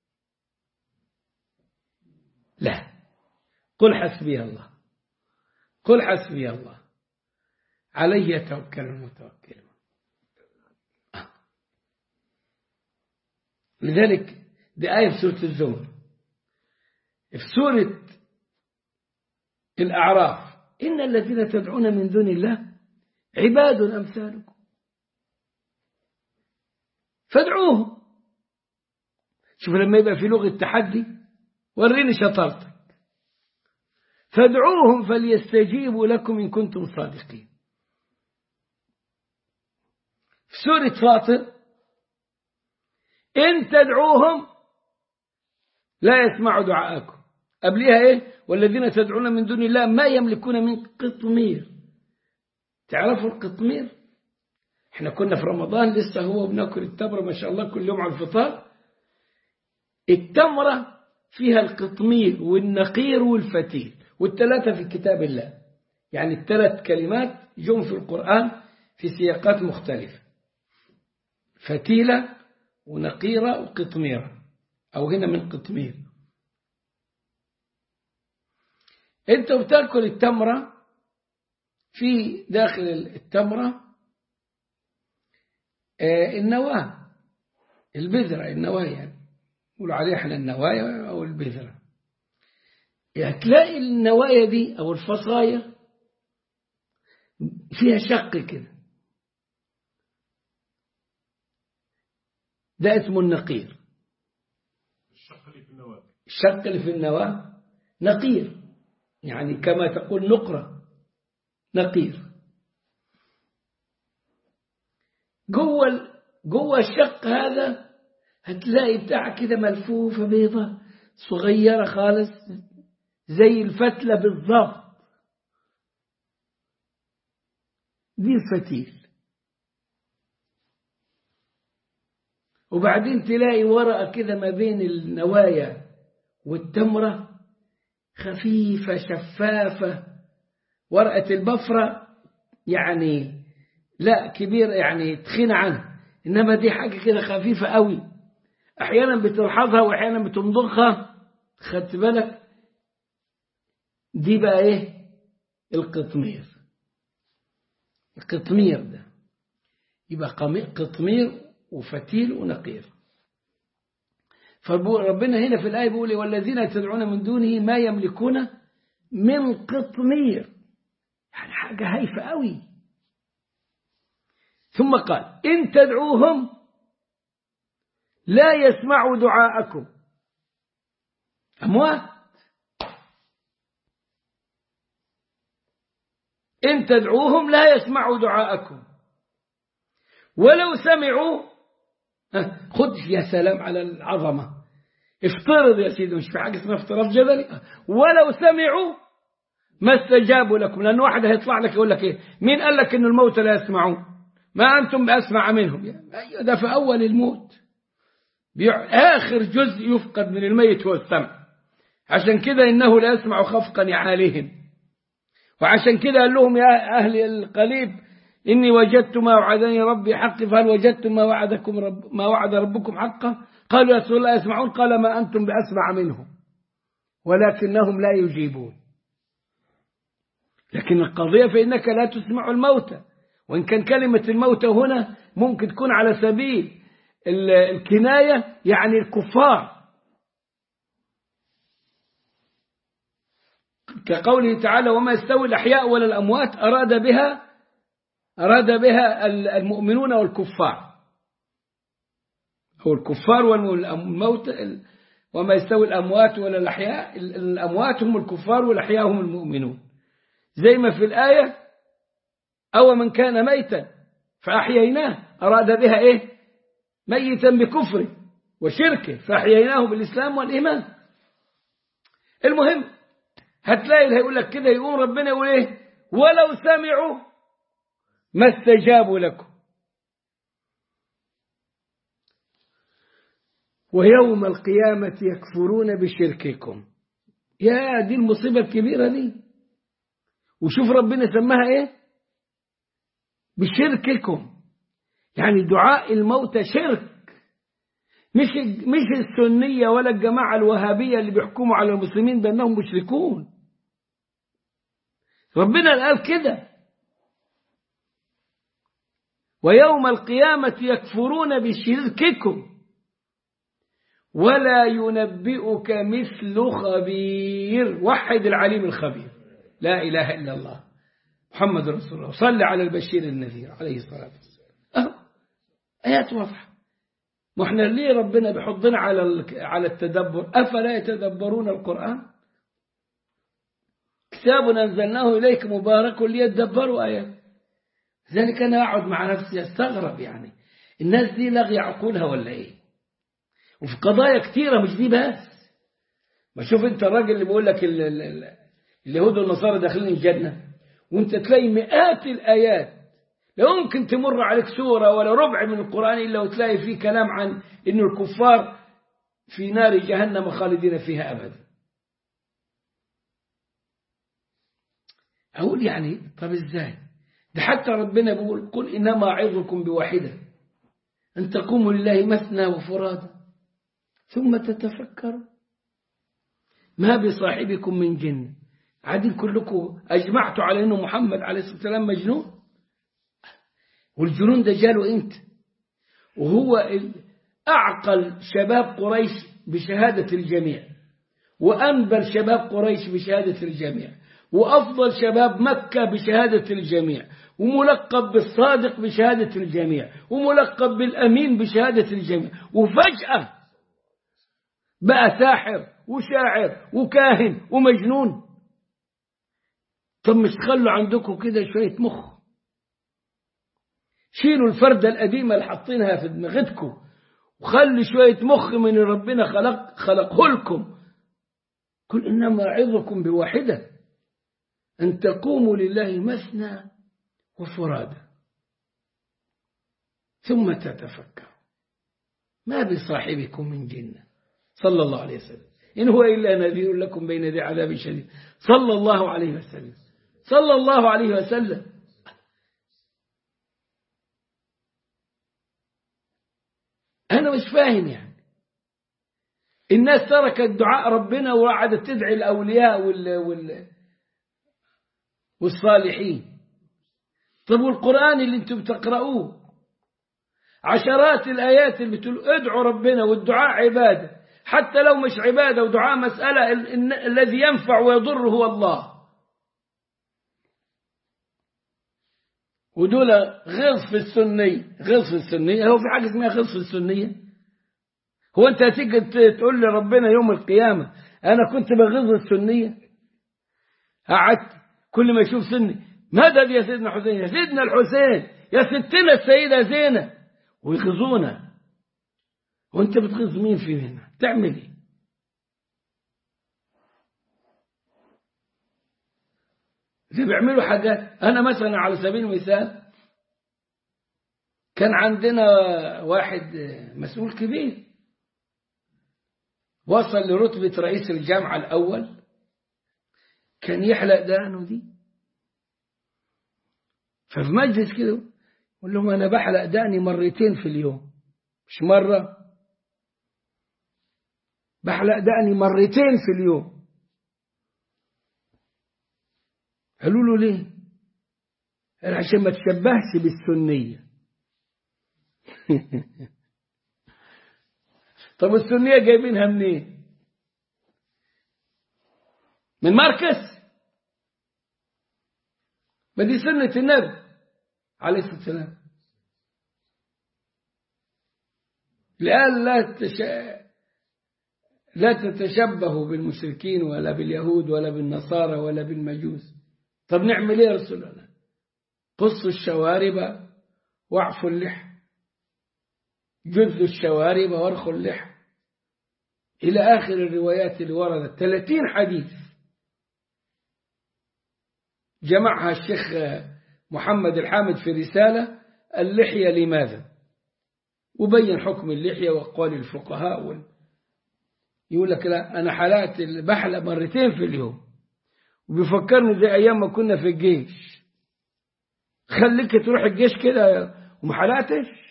لا. قل حسبي الله، قل حسبي الله عليه يتوكل المتوكلون. لذلك دي آية في سورة الزمر. في سورة الأعراف إن الذين تدعون من دون الله عباد أمثالكم فادعوهم. شوف لما يبقى في لغة تحدي وريني شطارتك. فادعوهم فليستجيبوا لكم إن كنتم صادقين. في سورة فاطر إن تدعوهم لا يسمعوا دعاءكم. قبلها إيه؟ والذين تدعون من دون الله ما يملكون من قطمير. تعرفوا القطمير؟ احنا كنا في رمضان لسه هو بناكل التمرة ما شاء الله كل يوم على الفطار. التمرة فيها القطمير والنقير والفتيل، والثلاثة في كتاب الله. يعني الثلاث كلمات جم في القرآن في سياقات مختلفة، فتيلة ونقيرة وقطميرة، أو هنا من قطمير. أنت بتاكل التمرة في داخل التمرة النواة، البذرة، النواة يعني نقول عليها احنا النوايا أو البذرة. هتلاقي النوايا دي أو الفصايا فيها شق كده، ده اسمه النقير. الشق اللي في النواة، الشق اللي في النواة نقير، يعني كما تقول نقرة نقير. جوه جوه الشق هذا هتلاقي بتاع كده ملفوفة بيضة صغيرة خالص زي الفتلة بالضبط، دي الفتيل. وبعدين تلاقي ورقة كده ما بين النوايا والتمرة خفيفة شفافة. ورقة البفرة يعني لا كبير يعني تخين عنها، إنما دي حاجة كده خفيفة قوي، أحيانا بتلحظها وأحيانا بتمضغها. خدت بالك؟ دي بقى إيه؟ القطمير. القطمير ده يبقى قطمير وفتيل ونقير. فربنا هنا في الآية بيقول والذين تدعون من دونه ما يملكون من قطمير، يعني حاجة هايفة قوي. ثم قال إن تدعوهم لا يسمعوا دعاءكم، أموات. إن تدعوهم لا يسمعوا دعاءكم ولو سمعوا. خد يا سلام على العظمة. افترض يا سيدي، مش في حاجة اسمها افتراض جدلي. ولو سمعوا ما استجابوا لكم، لأن واحد هيطلع لك يقول لك إيه؟ مين قال لك إن الموت لا يسمعون؟ ما أنتم بأسمع منهم. أيوة، ده في أول الموت. آخر جزء يفقد من الميت هو السمع. عشان كده إنه لا يسمع خفقا نعالهم. وعشان كده قال لهم يا أهل القليب إني وجدت ما وعدني ربي حق، فهل وجدتم ما وعدكم رب ما وعد ربكم حقا؟ قالوا يا رسول الله يسمعون. قال ما أنتم بأسمع منهم ولكنهم لا يجيبون. لكن القضية فإنك لا تسمع الموتى، وإن كان كلمة الموتى هنا ممكن تكون على سبيل الكناية، يعني الكفار، كقوله تعالى وما يستوي الأحياء ولا الأموات، أراد بها أراد بها المؤمنون والكفار، هو الكفار والموت. وما يستوي الأموات ولا الأحياء، الأموات هم الكفار والأحياء هم المؤمنون، زي ما في الآية أو من كان ميتا فأحييناه، أراد بها إيه؟ ميتا بكفره وشركه فأحييناه بالإسلام والإيمان. المهم هتلاقي اللي هيقول لك كده يقوم ربنا يقول إيه؟ ولو سمعوا ما استجابوا لكم ويوم القيامة يكفرون بشرككم. يا دي المصيبة الكبيرة دي. وشوف ربنا سماها إيه؟ بشرككم، يعني دعاء الموتى شرك. مش مش السنية ولا الجماعة الوهابية اللي بيحكموا على المسلمين بأنهم مشركون. ربنا قال كده ويوم القيامة يكفرون بشرككم ولا ينبئك مثل خبير. وحد العليم الخبير، لا إله إلا الله محمد رسول الله. صل على البشير النذير عليه الصلاة والسلام. أهو آيات واضحة. وإحنا ليه ربنا بيحضنا على على التدبر؟ أفلا يتدبرون القرآن؟ كتاب أنزلناه إليك مبارك ليتدبروا آيات. ذلك أنا أقعد مع نفسي أستغرب، يعني الناس دي لغي عقولها ولا إيه؟ وفي قضايا كتيرة مش دي بس. ما شوف أنت الراجل اللي بيقول لك اليهود والنصارى داخلين الجنة، وأنت تلاقي مئات الآيات، لا يمكن تمر عليك سورة ولا ربع من القرآن إلا وتلاقي فيه كلام عن إن الكفار في نار جهنم خالدين فيها أبدا. أقول يعني طب إزاي؟ ده حتى ربنا بيقول قل إنما أعظكم بواحدة أن تقوموا لله مثنى وفرادا ثم تتفكروا ما بصاحبكم من جن. عادين كلكم أجمعتوا على أنه محمد عليه الصلاة والسلام مجنون؟ والجنون ده جاله أنت، وهو أعقل شباب قريش بشهادة الجميع، وأنبل شباب قريش بشهادة الجميع، وأفضل شباب مكة بشهادة الجميع، وملقب بالصادق بشهادة الجميع، وملقب بالأمين بشهادة الجميع، وفجأة بقى ساحر وشاعر وكاهن ومجنون. طب مش تخلوا عندكم كده شوية مخ؟ شيلوا الفردة القديمة اللي حاطينها في دماغتكم وخلوا شوية مخ من اللي ربنا خلق خلقه لكم. قل إنما أعظكم بواحدة أن تقوموا لله مثنى وفرادا ثم تتفكروا ما بصاحبكم من جنة. صلى الله عليه وسلم إن هو إلا نذير لكم بين ذي عذاب شديد. صلى الله عليه وسلم صلى الله عليه وسلم. أنا مش فاهم، يعني الناس تركت دعاء ربنا وقعدت تدعي الأولياء وال... وال... والصالحين. طب والقرآن اللي انتم بتقرؤوه عشرات الآيات اللي بتقول ادعوا ربنا، والدعاء عبادة، حتى لو مش عبادة ودعاء مسألة، ال... ال... الذي ينفع ويضر هو الله. ودول غلظ في السنية. غلظ في السنية، هو في حاجة اسمها غلظ في السنية؟ هو أنت هتيجي تقول لربنا يوم القيامة أنا كنت بغلظ السنية؟ قعدت كل ما يشوف سني مدد يا سيدنا حسين، يا سيدنا الحسين، يا ستنا السيدة زينة، ويغزونا. وانت بتغز مين في هنا؟ تعمل ايه؟ اللي بيعملوا حاجات. انا مثلا على سبيل المثال كان عندنا واحد مسؤول كبير وصل لرتبة رئيس الجامعة الأول، كان يحلق دقنه دي. ففي مجلس كده يقول لهم أنا بحلق دقني مرتين في اليوم، مش مرة، بحلق دقني مرتين في اليوم. قالوا له ليه؟ قال عشان ما تشبهش بالسنية. طب السنية جايبينها منين؟ من مركز؟ ما دي سنة النبي عليه الصلاة والسلام. لأن لا تش... لا تتشبهوا بالمشركين ولا باليهود ولا بالنصارى ولا بالمجوس. طب نعمل ايه يا رسول الله؟ قصوا الشوارب واعفوا اللحى، جزوا الشوارب وارخوا اللحى، إلى آخر الروايات اللي وردت. ثلاثين حديث جمعها الشيخ محمد الحامد في رسالة اللحية لماذا، وبين حكم اللحية وأقوال الفقهاء وال... يقول لك لا أنا حلقت بحلق مرتين في اليوم، وبيفكرني زي أيام ما كنا في الجيش. خليك تروح الجيش كده وما حلقتش،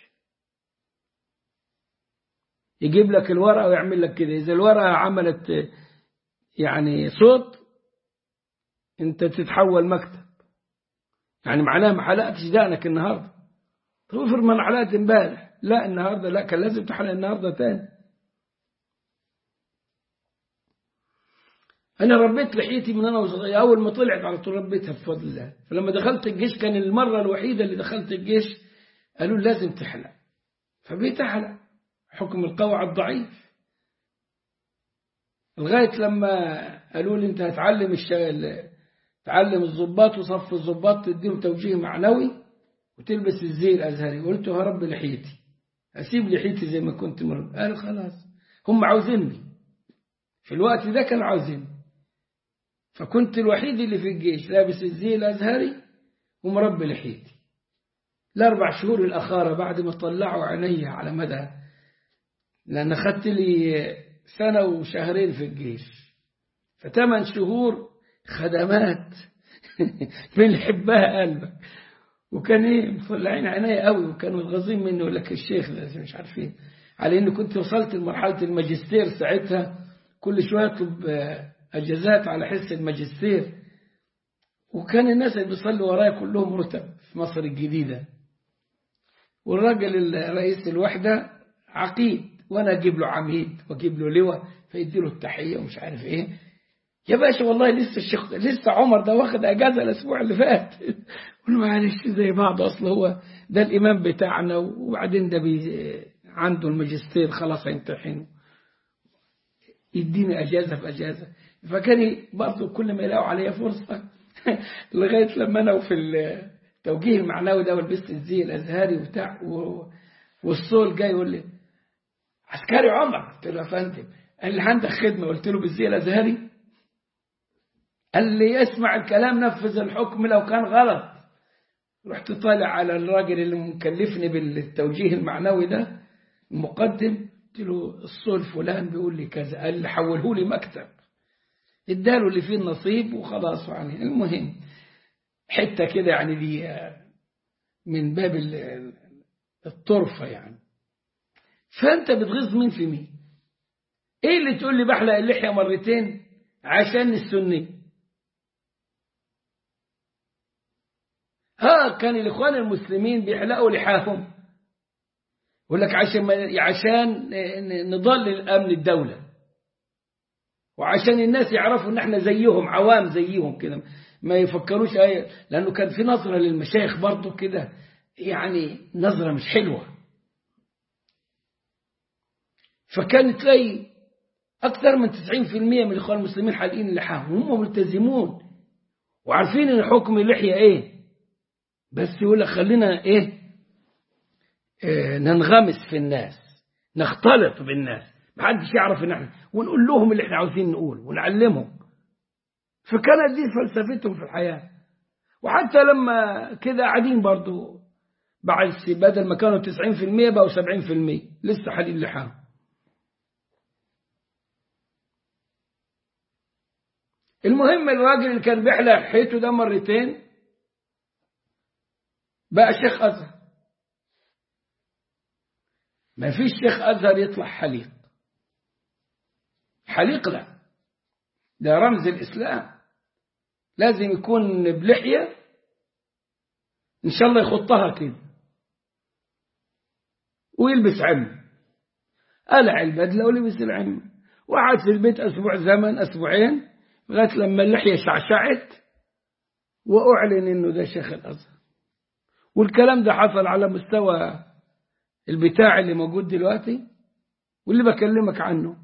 يجيب لك الورقة ويعمل لك كده. إذا الورقة عملت يعني صوت أنت تتحول مكتب، يعني معناها ما حلقتش دقنك النهاردة. طب افرض ما أنا حلقت امبارح، لا النهاردة لا، كان لازم تحلق النهاردة تاني. أنا ربيت لحيتي من أنا وصغير، أول ما طلعت على طول ربيتها بفضل الله. فلما دخلت الجيش كان المرة الوحيدة اللي دخلت الجيش قالوا لازم تحلق، فبقيت أحلق حكم القوع الضعيف. لغاية لما قالوا لي أنت هتعلم الشغل، تعلم الضباط وصف الضباط تديهم توجيه معنوي وتلبس الزي الأزهري. قلت يا رب لحيتي، أسيب لحيتي زي ما كنت مرة. قالوا خلاص، هم عاوزيني في الوقت ده، كانوا عاوزيني. فكنت الوحيد اللي في الجيش لابس الزي الأزهري ومربي لحيتي. الأربع شهور الأخيرة بعد ما طلعوا عيني على مدى، لأن أخذت لي سنة وشهرين في الجيش، فثمان شهور خدمات من حبها قلبك. وكان ايه مطلعين عيني قوي، وكانوا غاظين مني يقول لك الشيخ ده مش عارفين، على اني كنت وصلت لمرحلة الماجستير ساعتها، كل شوية اطلب اجازات على حس الماجستير. وكان الناس اللي بيصلوا ورايا كلهم رتب في مصر الجديدة، والراجل رئيس الوحدة عقيد، وانا اجيب له عميد واجيب له لواء فيدي له التحية ومش عارف ايه. يا باشا والله لسه الشيخ لسه عمر ده واخد اجازة الاسبوع اللي فات. قول معلش زي بعض، اصل هو ده الامام بتاعنا، وبعدين ده بي عنده الماجستير خلاص هيمتحنه، يديني اجازة في اجازة. فكان برضه كل ما يلاقوا عليا فرصة لغاية لما انا وفي التوجيه المعنوي ده ولبست الزي الازهري وبتاع، والصول جاي يقول لي عسكري عمر. قلت له يا فندم. قال لي عندك خدمة؟ قلت له بالزي الازهري. قال لي اسمع الكلام نفذ الحكم لو كان غلط. رحت طالع على الراجل اللي مكلفني بالتوجيه المعنوي ده المقدم، قلت له الصول فلان بيقول لي كذا. قال لي حوله لي مكتب، اداله اللي فيه النصيب وخلاص. يعني المهم حتة كده يعني دي من باب الطرفة يعني. فأنت بتغيظ مين في مين؟ ايه اللي تقول لي بحلق اللحية مرتين عشان السني؟ ها كان الإخوان المسلمين بيحلقوا لحاهم، يقول لك عشان عشان نضل أمن الدولة، وعشان الناس يعرفوا ان احنا زيهم، عوام زيهم كده، ما يفكروش ايه. لانه كان في نظرة للمشايخ برضو كده، يعني نظرة مش حلوة. فكان تلاقي اكثر من تسعين في المية من الاخوان المسلمين حالقين لحاهم، هم ملتزمون وعارفين ان حكم اللحية ايه، بس يقول لك خلينا ايه اه ننغمس في الناس، نختلط بالناس، محدش يعرف ان احنا، ونقول لهم اللي احنا عاوزين نقول ونعلمهم. فكانت دي فلسفتهم في الحياة. وحتى لما كده قاعدين برضو بعد بدل ما كانوا تسعين في المية بقوا سبعين في المية لسه حليل لحام. المهم الراجل اللي كان بيحلق حيته ده مرتين بقى شيخ أزهر. ما فيش شيخ أزهر يطلع حليق، حليق لا، ده رمز الإسلام، لازم يكون بلحية إن شاء الله يخطها كده ويلبس عم، قلع البدلة ولبس العم وقعد في البيت أسبوع زمن أسبوعين لغاية لما اللحية شعشعت وأعلن إنه ده شيخ الأزهر. والكلام ده حصل على مستوى البتاع اللي موجود دلوقتي واللي بكلمك عنه،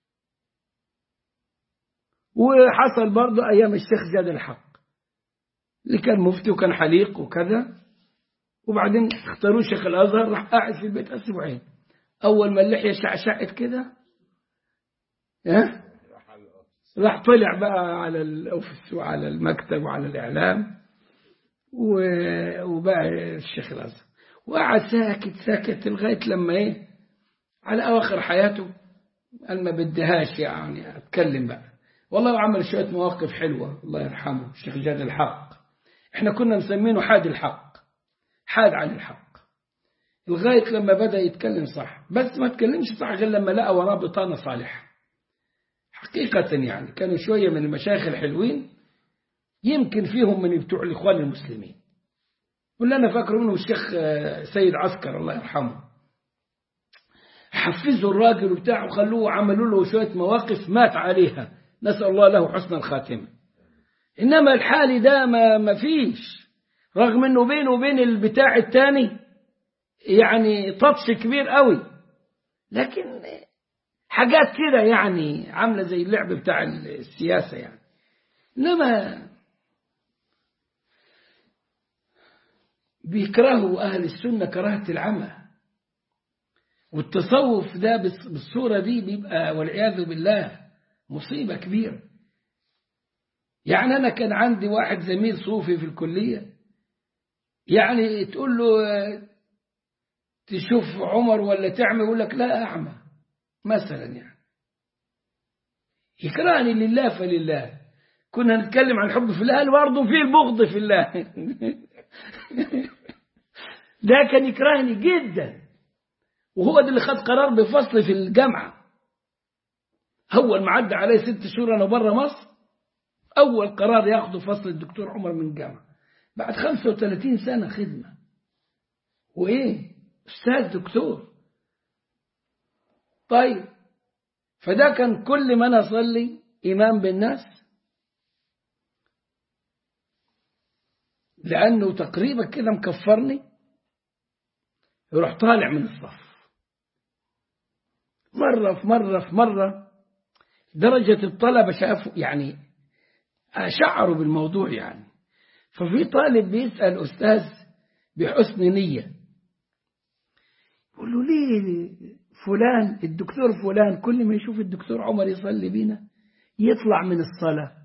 وحصل برضه أيام الشيخ زاد الحق اللي كان مفتي وكان حليق وكذا، وبعدين اختاروه شيخ الأزهر، راح قاعد في البيت أسبوعين. أول ما اللحية شعشعت كده ها راح طلع بقى على الأوفيس وعلى المكتب وعلى الإعلام وبقى الشيخ الأزهر، وقعد ساكت ساكت لغاية لما إيه على أواخر حياته قال ما بدهاش يعني أتكلم بقى. والله عمل شوية مواقف حلوة الله يرحمه الشيخ جاد الحق، إحنا كنا مسمينه حاد الحق، حاد عن الحق، لغاية لما بدأ يتكلم صح، بس ما تكلمش صح غير لما لقى وراه بطانة صالحة حقيقة. يعني كانوا شوية من المشايخ الحلوين يمكن فيهم من بتوع الإخوان المسلمين، واللي أنا فاكره منه الشيخ سيد عسكر الله يرحمه، حفزوا الراجل بتاعه وخلوه وعملوا له شوية مواقف مات عليها، نسأل الله له حسن الخاتمة. إنما الحالي ده ما, ما فيش، رغم أنه بينه وبين البتاع التاني يعني تطش كبير قوي، لكن حاجات كده يعني عاملة زي اللعب بتاع السياسة يعني. إنما بيكرهوا أهل السنة كراهة العمى، والتصوف ده بالصورة دي بيبقى والعياذ بالله مصيبة كبيرة. يعني أنا كان عندي واحد زميل صوفي في الكلية، يعني تقول له تشوف عمر ولا تعمى يقول لك لا أعمى مثلا، يعني يكرهني لله فلله. كنا نتكلم عن الحب في الله برضه في البغض في الله ده كان يكرهني جدا، وهو ده اللي خد قرار بفصل في الجامعة. أول ما عدى عليه ست شهور أنا برا مصر أول قرار ياخده فصل الدكتور عمر من الجامعة بعد خمسة وثلاثين سنة خدمة، وإيه أستاذ دكتور. طيب فده كان كل ما أنا أصلي إمام بالناس، لأنه تقريبا كده مكفرني، يروح طالع من الصف مرة في مرة في مرة، درجة الطلبة شافوا يعني شعروا بالموضوع يعني. ففي طالب بيسأل أستاذ بحسن نية يقول له ليه فلان الدكتور فلان كل ما يشوف الدكتور عمر يصلي بينا يطلع من الصلاة؟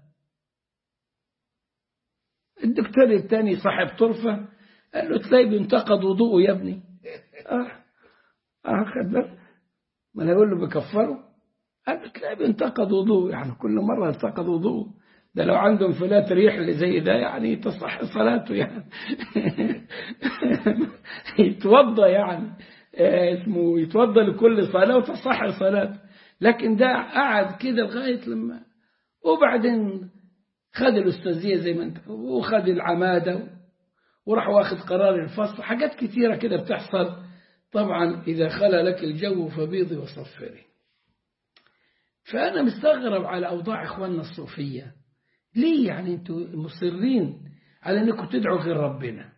الدكتور الثاني صاحب طرفة قال له تلاقي بينتقد وضوءه يا ابني. اه اه خد ما انا اقول له بكفره، قال له تلاقي بينتقد وضوءه، يعني كل مرة ينتقد وضوءه، ده لو عنده انفلات ريح اللي زي ده يعني تصح صلاته يعني يتوضى يعني اسمه يتوضى لكل صلاة وتصح صلاته. لكن ده قعد كده لغاية لما، وبعدين خد الأستاذية زي ما انت، وخد العمادة وراح واخد قرار الفصل. حاجات كتيرة كده بتحصل طبعا إذا خلى لك الجو فبيضي وصفري. فأنا مستغرب على أوضاع إخواننا الصوفية، ليه يعني أنتوا مصرين على أنكم تدعوا غير ربنا،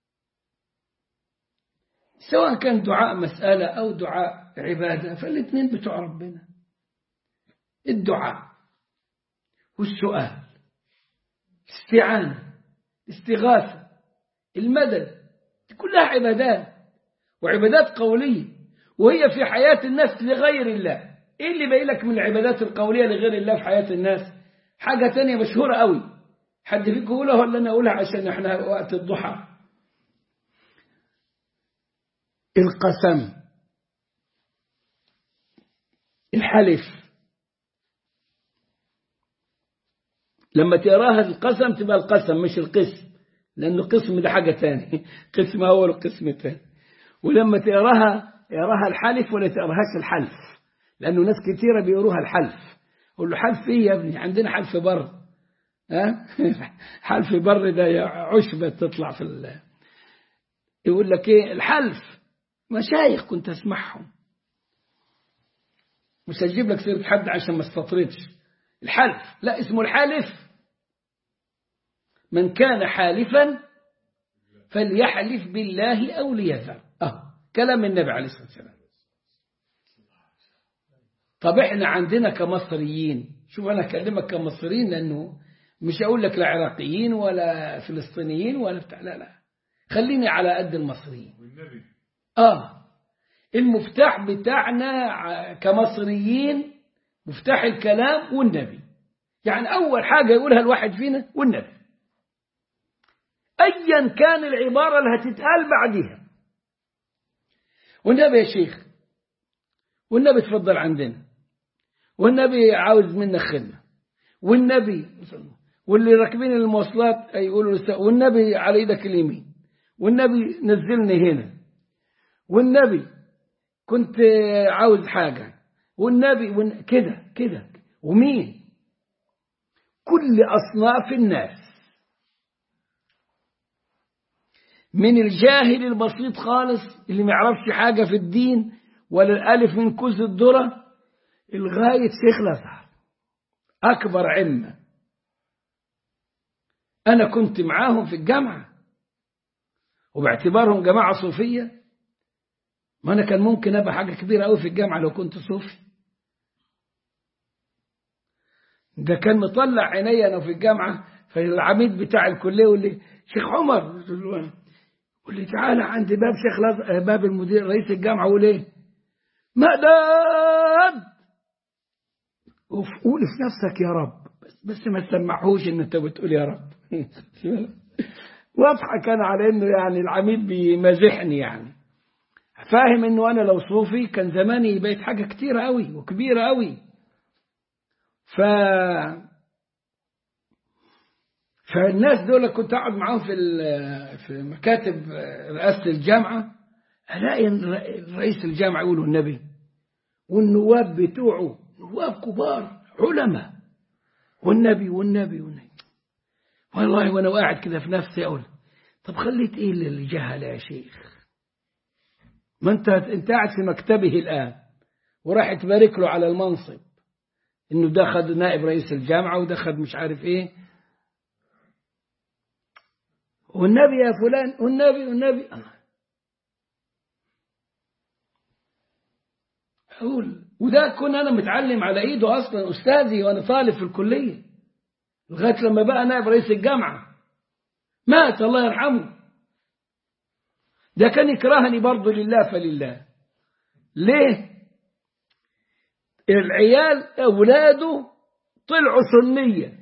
سواء كان دعاء مسألة أو دعاء عبادة، فالاثنين بتوع ربنا، الدعاء والسؤال. استعانة، استغاثة، المدد، كلها عبادات وعبادات قولية، وهي في حياة الناس لغير الله. إيه اللي باقي لك من العبادات القولية لغير الله في حياة الناس؟ حاجة تانية مشهورة قوي، حد فيكم يقولها ولا أنا أقولها عشان إحنا وقت الضحى؟ القسم، الحلف. لما تقراها القسم تبقى القسم مش القسم، لأنه قسم ده حاجة تانية، قسم أول وقسم تاني. ولما تقراها يقراها الحلف ولا تقراهاش الحلف، لأنه ناس كتيرة بيقروها الحلف. قول له حلف إيه يا ابني؟ عندنا حلف بر. ها؟ حلف بر ده عشبة تطلع في ال... يقول لك إيه الحلف؟ مشايخ كنت أسمعهم، مش هجيب لك سيرة حد عشان ما استطردش. الحلف لا، اسمه الحلف. من كان حالفا فليحلف بالله أو ليذر. آه كلام النبي عليه الصلاة والسلام. طب إحنا عندنا كمصريين، شوف أنا أكلمك كمصريين، لأنه مش أقول لك لا عراقيين ولا فلسطينيين ولا بتاع، لا لا، خليني على قد المصريين. آه المفتاح بتاعنا كمصريين مفتاح الكلام والنبي. يعني أول حاجة يقولها الواحد فينا والنبي، أيا كان العبارة اللي هتتقال بعدها. والنبي يا شيخ، والنبي تفضل عندنا، والنبي عاوز منك خدمة، والنبي، واللي راكبين المواصلات يقولوا والنبي على ايدك اليمين، والنبي نزلني هنا، والنبي كنت عاوز حاجة، والنبي ون... كده كده. ومين؟ كل أصناف الناس، من الجاهل البسيط خالص اللي ما يعرفش حاجة في الدين ولا الألف من كوز الذرة، لغاية شيخ الأزهر أكبر عمة. أنا كنت معاهم في الجامعة، وباعتبارهم جماعة صوفية، ما أنا كان ممكن أبقى حاجة كبيرة أوي في الجامعة لو كنت صوفي. ده كان مطلع عيني أنا في الجامعة، فالعميد بتاع الكلية يقول لي شيخ عمر، يقول لي تعالى عند باب شيخ لز... باب المدير رئيس الجامعة، يقول ايه مقداد، وقول في نفسك يا رب، بس بس ما تسمعوش ان انت بتقول يا رب. واضحة كان على انه يعني العميد بيمازحني، يعني فاهم انه انا لو صوفي كان زماني بقيت حاجة كتيرة قوي وكبيرة قوي. ف فالناس دول كنت أقعد معاهم في في مكاتب رئاسة الجامعة، ألاقي رئيس الجامعة يقولوا النبي، والنواب بتوعه نواب كبار علماء، والنبي والنبي والنبي. والله وأنا قاعد كده في نفسي أقول طب خليت إيه اللي جهل يا شيخ؟ ما أنت أنت قاعد في مكتبه الآن وراح تبارك له على المنصب، إنه ده خد نائب رئيس الجامعة وده خد مش عارف إيه، والنبي يا فلان والنبي والنبي. أقول وده كنت أنا متعلم على إيده أصلا، أستاذي وأنا طالب في الكلية، لغاية لما بقى نائب رئيس الجامعة مات الله يرحمه. ده كان يكرهني برضه لله فلله. ليه؟ العيال أولاده طلعوا سنية،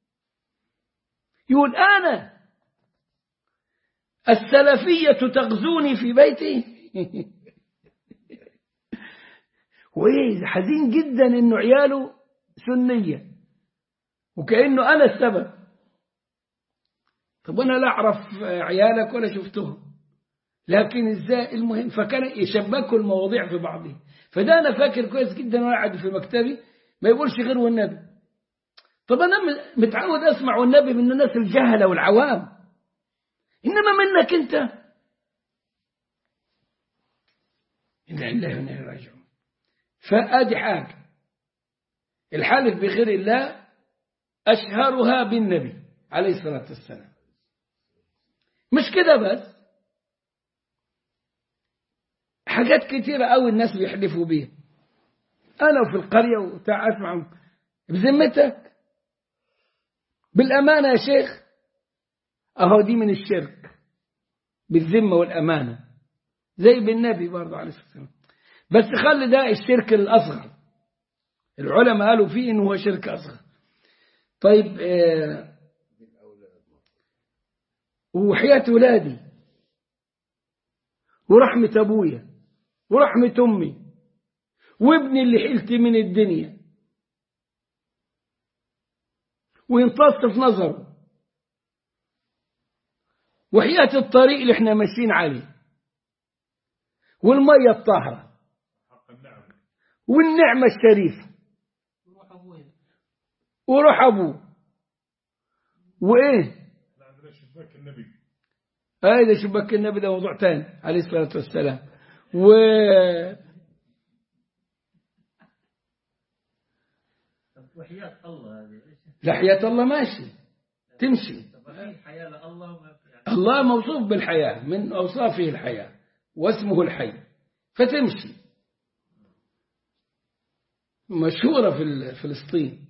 يقول أنا السلفية تغزوني في بيتي. وإيه حزين جدا إنه عياله سنية وكأنه أنا السبب. طب أنا لا أعرف عيالك ولا شفتهم، لكن إزاي المهم، فكان يشبكوا المواضيع في بعضها. فده أنا فاكر كويس جدا وأنا قاعد في مكتبي ما يقولش غير والنبي. طب أنا متعود أسمع والنبي من الناس الجهلة والعوام، إنما منك أنت إنا لله وإنا إليه راجعون. فأدي حاجة، الحلف بغير الله أشهرها بالنبي عليه الصلاة والسلام. مش كده بس، حاجات كتيرة أوي الناس بيحلفوا بيها. أنا في القرية وتعال أسمع بذمتك بالأمانة يا شيخ، أهو دي من الشرك بالذمة والأمانة، زي بالنبي برضه عليه الصلاة والسلام. بس خلي ده الشرك الأصغر، العلماء قالوا فيه إنه هو شرك أصغر. طيب آه وحياة ولادي ورحمة أبويا ورحمة أمي وابني اللي حلت من الدنيا وينتص في نظره، وحياة الطريق اللي احنا ماشيين عليه، والمية الطاهرة والنعمة الشريفة وروح أبوه وإيه شباك النبي. هذا شباك النبي ده موضوع تاني عليه الصلاة والسلام. و وحياة الله هذه لحياة الله ماشي تمشي. حياة لله، الله موصوف بالحياة، من أوصافه الحياة واسمه الحي، فتمشي مشهورة في فلسطين.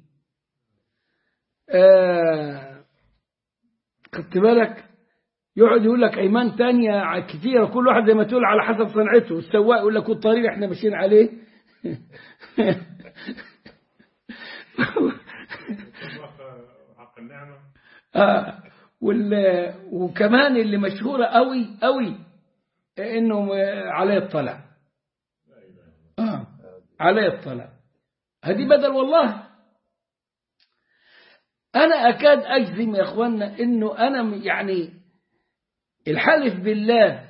آه خدت بالك؟ يقعد يقول لك أيمان تانية كثيرة، كل واحد زي ما تقول على حسب صنعته. السواق يقول لك الطريق احنا ماشيين عليه حق النعمة. آه وكمان اللي مشهورة قوي قوي انه عليه الطلع. آه عليه الطلع هذه بدل. والله أنا أكاد أجزم يا أخوانا إنه أنا يعني الحلف بالله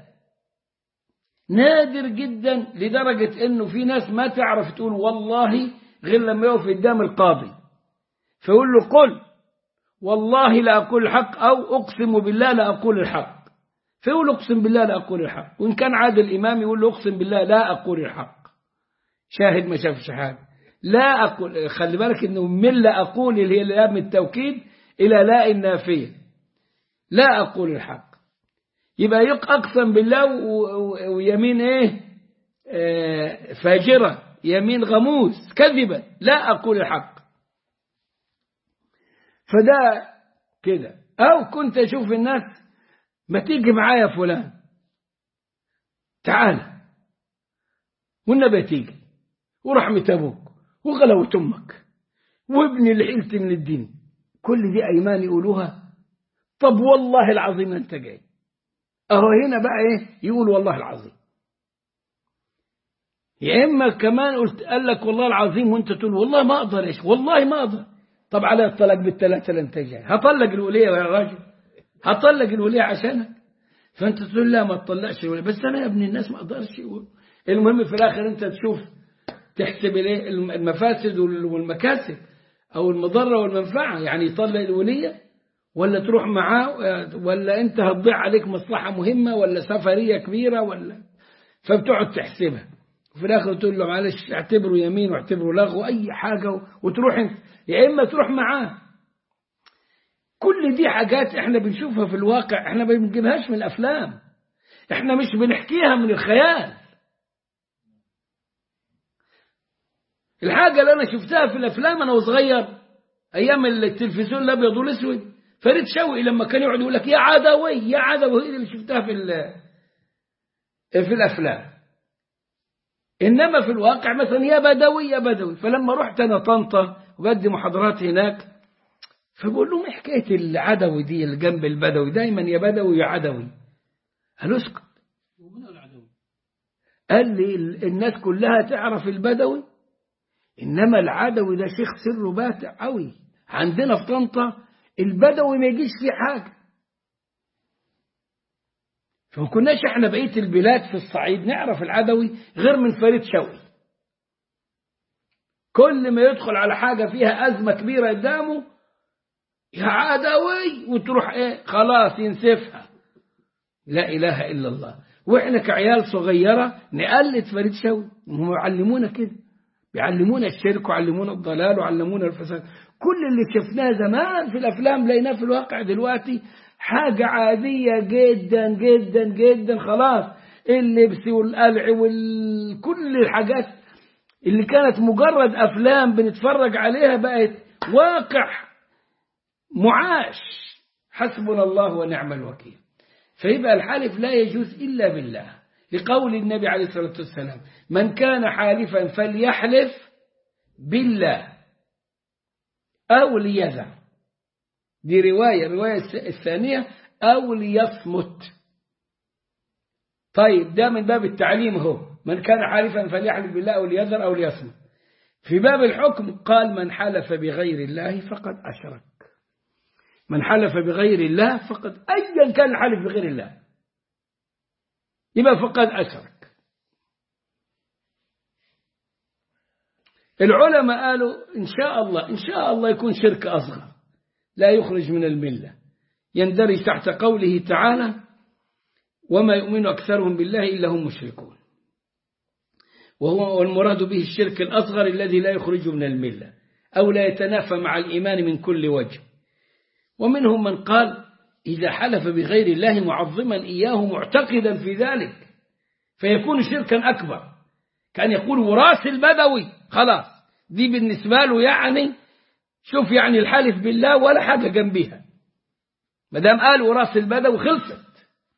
نادر جدا، لدرجة إنه في ناس ما تعرف تقول والله غير لما يقف قدام القاضي فيقول له قل والله لا أقول الحق، أو أقسم بالله لا أقول الحق، فيقول أقسم بالله لا أقول الحق. وإن كان عادل الإمام يقول له أقسم بالله لا أقول الحق، شاهد ما شافش حاجة. لا أقول، خلي بالك إنه من لا أقول اللي هي لام التوكيد إلى لا النافية، لا أقول الحق. يبقى يقسم بالله ويمين إيه آه فاجرة، يمين غموس كذبة، لا أقول الحق. فده كده. أو كنت أشوف الناس ما تيجي معايا فلان تعال والنبي تيجي ورحمة أبوك وغلوة أمك وابني اللي حلت من الدين، كل دي أيمان يقولوها. طب والله العظيم أنت جاي أهو هنا بقى إيه يقول والله العظيم. يا إما كمان قلت قال لك والله العظيم وأنت تقول والله ما أقدر، إيش والله ما أقدر. طب على الطلاق بالثلاثة اللي أنت جاي هطلق الولية يا راجل، هطلق الولية عشانك. فأنت تقول لا ما تطلقش الولية، بس أنا يا ابن الناس ما أقدرش. المهم في الآخر أنت تشوف تحسب المفاسد والمكاسب أو المضرة والمنفعة، يعني يطلق الولية ولا تروح معاه، ولا أنت هتضيع عليك مصلحة مهمة ولا سفرية كبيرة ولا. فبتقعد تحسبها وفي الآخر تقول له معلش اعتبره يمين واعتبره لغو أي حاجة، وتروح انت يا إما تروح معاه. كل دي حاجات احنا بنشوفها في الواقع، احنا ما بنجيبهاش من الأفلام، احنا مش بنحكيها من الخيال. الحاجة اللي أنا شفتها في الأفلام أنا وصغير أيام التلفزيون الأبيض والأسود، فريد شوقي لما كان يقعد يقول لك يا عدوي يا عدوي، هي اللي شفتها في في الأفلام. إنما في الواقع مثلا يا بدوي يا بدوي. فلما رحت أنا طنطا وبدي محاضرات هناك فبقول لهم إيه حكاية العدوي دي اللي جنب البدوي، دايما يا بدوي يا عدوي. قال اسكت، قال لي الناس كلها تعرف البدوي، إنما العدوي ده شيخ سره باتع قوي. عندنا في طنطا البدوي ما يجيش فيه حاجة، فما كناش احنا بقية البلاد في الصعيد نعرف العدوي غير من فريد شوقي. كل ما يدخل على حاجة فيها أزمة كبيرة قدامه يا عدوي وتروح ايه خلاص ينسفها. لا إله إلا الله. وإحنا كعيال صغيرة نقلد فريد شوقي، هم يعلمونا كده، بيعلمونا الشرك وعلمونا الضلال وعلمونا الفساد. كل اللي شفناه زمان في الأفلام لقيناه في الواقع دلوقتي حاجة عادية جدا جدا جدا. خلاص اللبس والقلع وكل الحاجات اللي كانت مجرد أفلام بنتفرج عليها بقت واقع معاش حسبنا الله ونعم الوكيل. فيبقى الحلف لا يجوز إلا بالله، لقول النبي عليه الصلاة والسلام من كان حالفا فليحلف بالله أو ليذر. دي رواية الرواية الثانية أو ليصمت. طيب ده من باب التعليم، هو من كان حالفا فليحلف بالله أو ليذر أو ليصمت. في باب الحكم قال من حلف بغير الله فقد أشرك. من حلف بغير الله فقد، أيا كان الحلف بغير الله يبقى فقد أشرك. العلماء قالوا إن شاء الله إن شاء الله يكون شرك أصغر لا يخرج من الملة، يندرج تحت قوله تعالى وما يؤمن أكثرهم بالله إلا هم مشركون، وهو والمراد به الشرك الأصغر الذي لا يخرج من الملة أو لا يتنافى مع الإيمان من كل وجه. ومنهم من قال إذا حلف بغير الله معظما إياه معتقدا في ذلك فيكون شركا أكبر، كان يقول وراث البدوي، خلاص دي بالنسبة له يعني شوف يعني الحلف بالله ولا حاجة جنبها، مدام قال وراث البدوي خلصت،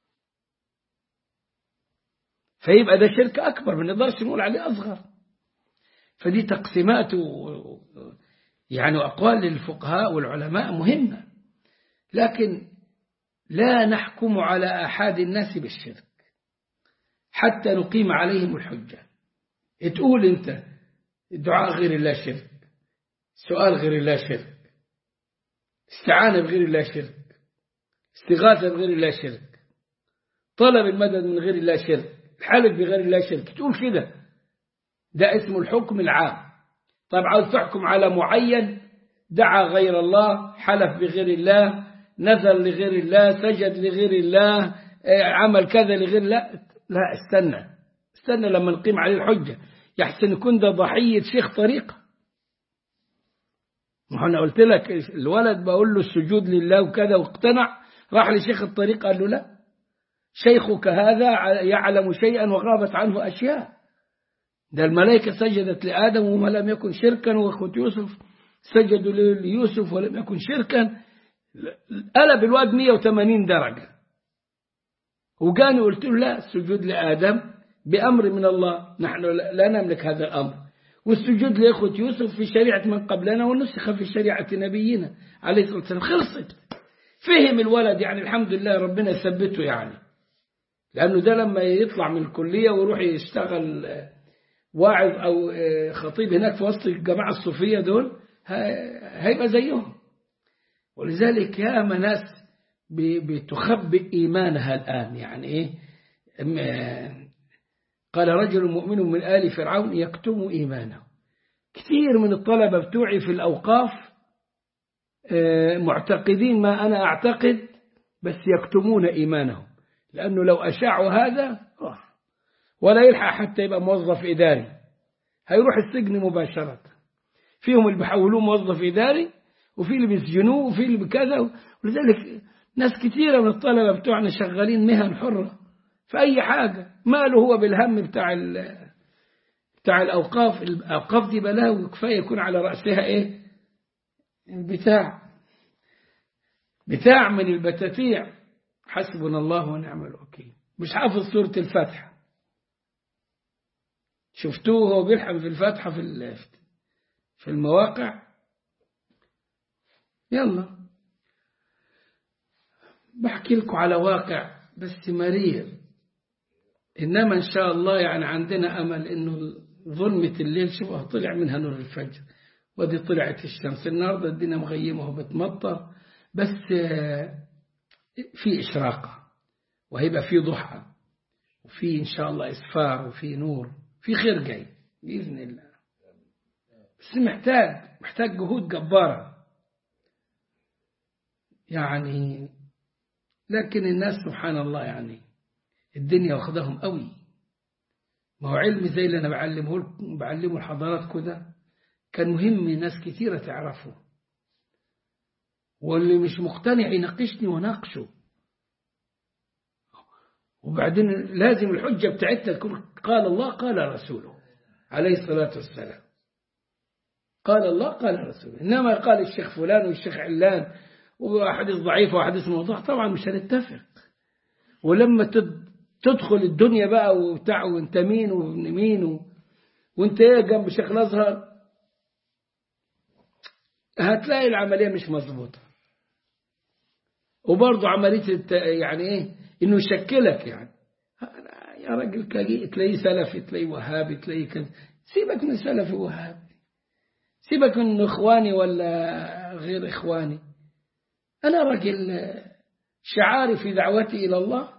فيبقى ده شرك أكبر، ما نقدرش نقول عليه أصغر. فدي تقسيمات يعني أقوال للفقهاء والعلماء مهمة، لكن لا نحكم على أحد الناس بالشرك حتى نقيم عليهم الحجة. تقول أنت دعاء غير الله شرك، سؤال غير الله شرك، استعانة بغير الله شرك، استغاثة بغير الله شرك، طلب المدد من غير الله شرك، الحلف بغير الله شرك، تقول كده ده اسمه الحكم العام. طيب عاوز تحكم على معين دعا غير الله، حلف بغير الله، نذر لغير الله، سجد لغير الله، عمل كذا لغير الله، لا استنى استنى لما نقيم عليه الحجة، يحسن يكون ده ضحية شيخ طريقة. أنا قلت لك الولد بقول له السجود لله وكذا واقتنع، راح لشيخ الطريقة قال له لا، شيخك هذا يعلم شيئا وغابت عنه أشياء، ده الملائكة سجدت لآدم وما لم يكن شركا، وأخوة يوسف سجدوا ليوسف ولم يكن شركا، قلب الواد مئة وثمانين درجة. وكان قلت له لا، السجود لآدم بأمر من الله، نحن لا نملك هذا الأمر، والسجود لأخوة يوسف في شريعة من قبلنا ونسخ في شريعة نبينا عليه الصلاة والسلام. خلصت، فهم الولد يعني الحمد لله، ربنا يثبته يعني، لأنه ده لما يطلع من الكلية ويروح يشتغل واعظ أو خطيب هناك في وسط الجماعة الصوفية دول هيبقى زيهم. ولذلك يا أما ناس بتخبئ إيمانها الآن، يعني إيه؟ قال رجل مؤمن من آل فرعون يكتم إيمانه. كثير من الطلبة بتوعي في الأوقاف معتقدين ما أنا أعتقد، بس يكتمون إيمانهم، لأنه لو أشاعوا هذا ولا يلحق حتى يبقى موظف إداري، هيروح السجن مباشرة. فيهم اللي بيحولوه موظف إداري، وفي اللي بيسجنوه، وفي اللي بكذا. ولذلك ناس كثيرة من الطلبة بتوعنا شغالين مهن حرة في أي حاجة، ماله هو بالهم بتاع بتاع الأوقاف. الأوقاف دي بلاوي، كفاية يكون على رأسها إيه؟ بتاع بتاع من البتاتيع. حسبنا الله ونعم الوكيل. مش حافظ سورة الفاتحة، شفتوه هو بيلحم في الفاتحة في في المواقع. يلا بحكي لكم على واقع بس مرير، إنما إن شاء الله يعني عندنا أمل إنه ظلمة الليل شوفها طلع منها نور الفجر، ودي طلعت الشمس. النهاردة الدنيا مغيمة وبتمطر، بس في إشراقة وهيبقى في ضحى، وفي إن شاء الله إسفار، وفي نور، في خير جاي بإذن الله. بس محتاج محتاج جهود جبارة يعني. لكن الناس سبحان الله يعني الدنيا واخدهم قوي. ما هو علم زي اللي أنا بعلمه بعلمه الحضارات كده، كان مهم ناس كثيرة تعرفه، واللي مش مقتنع يناقشني وناقشه. وبعدين لازم الحجة بتاعتنا تكون قال الله قال رسوله عليه الصلاة والسلام، قال الله قال رسوله. إنما قال الشيخ فلان والشيخ علان وحديث ضعيف وحديث موضوع، طبعا مش هنتفق. ولما تدخل الدنيا بقى وبتاع وانت مين وابن مين و... وانت ايه جنب شيخ الازهر، هتلاقي العملية مش مظبوطة. وبرضه عملية الت... يعني ايه انه يشكلك، يعني يا راجل تلاقيه سلفي، تلاقيه وهابي، تلاقيه كذا. سيبك من سلفي وهابي، سيبك من إخواني ولا غير إخواني. أنا رجل شعاري في دعوتي إلى الله: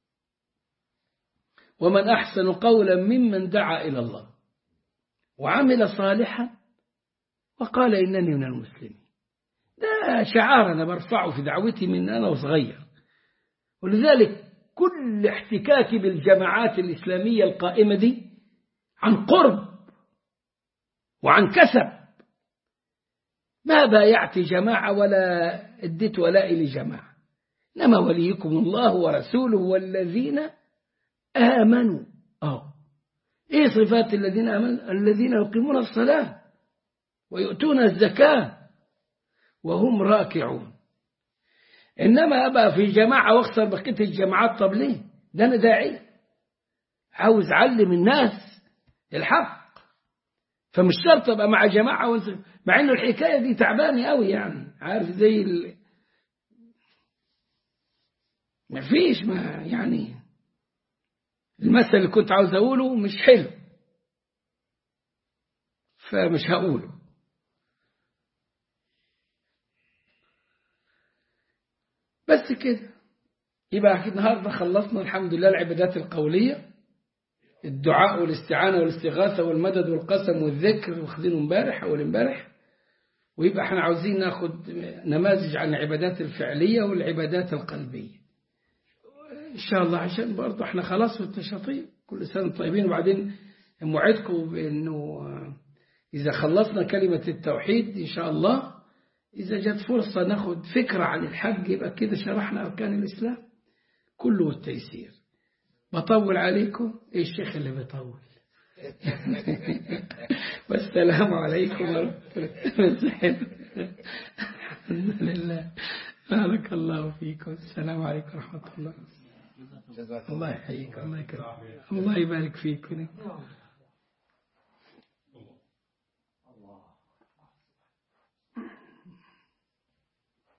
ومن أحسن قولا ممن دعا إلى الله وعمل صالحا وقال إنني من المسلمين. ده شعار أنا برفعه في دعوتي من أنا وصغير. ولذلك كل احتكاكي بالجماعات الإسلامية القائمة دي عن قرب وعن كسب. ما بايعت جماعة ولا اديت ولائي لجماعة، إنما وليكم الله ورسوله والذين آمنوا. أوه. إيه صفات الذين آمنوا؟ الذين يقيمون الصلاة ويؤتون الزكاة وهم راكعون. إنما أبقى في جماعة واخسر بقية الجماعات، طب ليه؟ ده أنا داعي عاوز أعلم الناس الحق، فمش شرط أبقى مع جماعة وانت... مع إنه الحكاية دي تعباني قوي، يعني عارف زي ال... ما فيش ما يعني المثل اللي كنت عاوز أقوله مش حلو فمش هقوله. بس كده يبقى النهارده خلصنا الحمد لله العبادات القولية، الدعاء والاستعانة والاستغاثة والمدد والقسم والذكر واخدينه امبارح أول امبارح. ويبقى احنا عاوزين ناخد نماذج عن العبادات الفعلية والعبادات القلبية إن شاء الله، عشان برضه احنا خلاص في التشاطيب. كل سنة طيبين. وبعدين موعدكم بأنه إذا خلصنا كلمة التوحيد إن شاء الله، إذا جت فرصة ناخد فكرة عن الحج، يبقى كده شرحنا أركان الإسلام كله التيسير. بطول عليكم؟ إيه الشيخ اللي بيطول؟ والسلام عليكم ورحمة الله. الحمد لله. بارك الله فيكم. السلام عليكم ورحمة الله. الله يحييك. الله يكرمك. الله يبارك فيكم.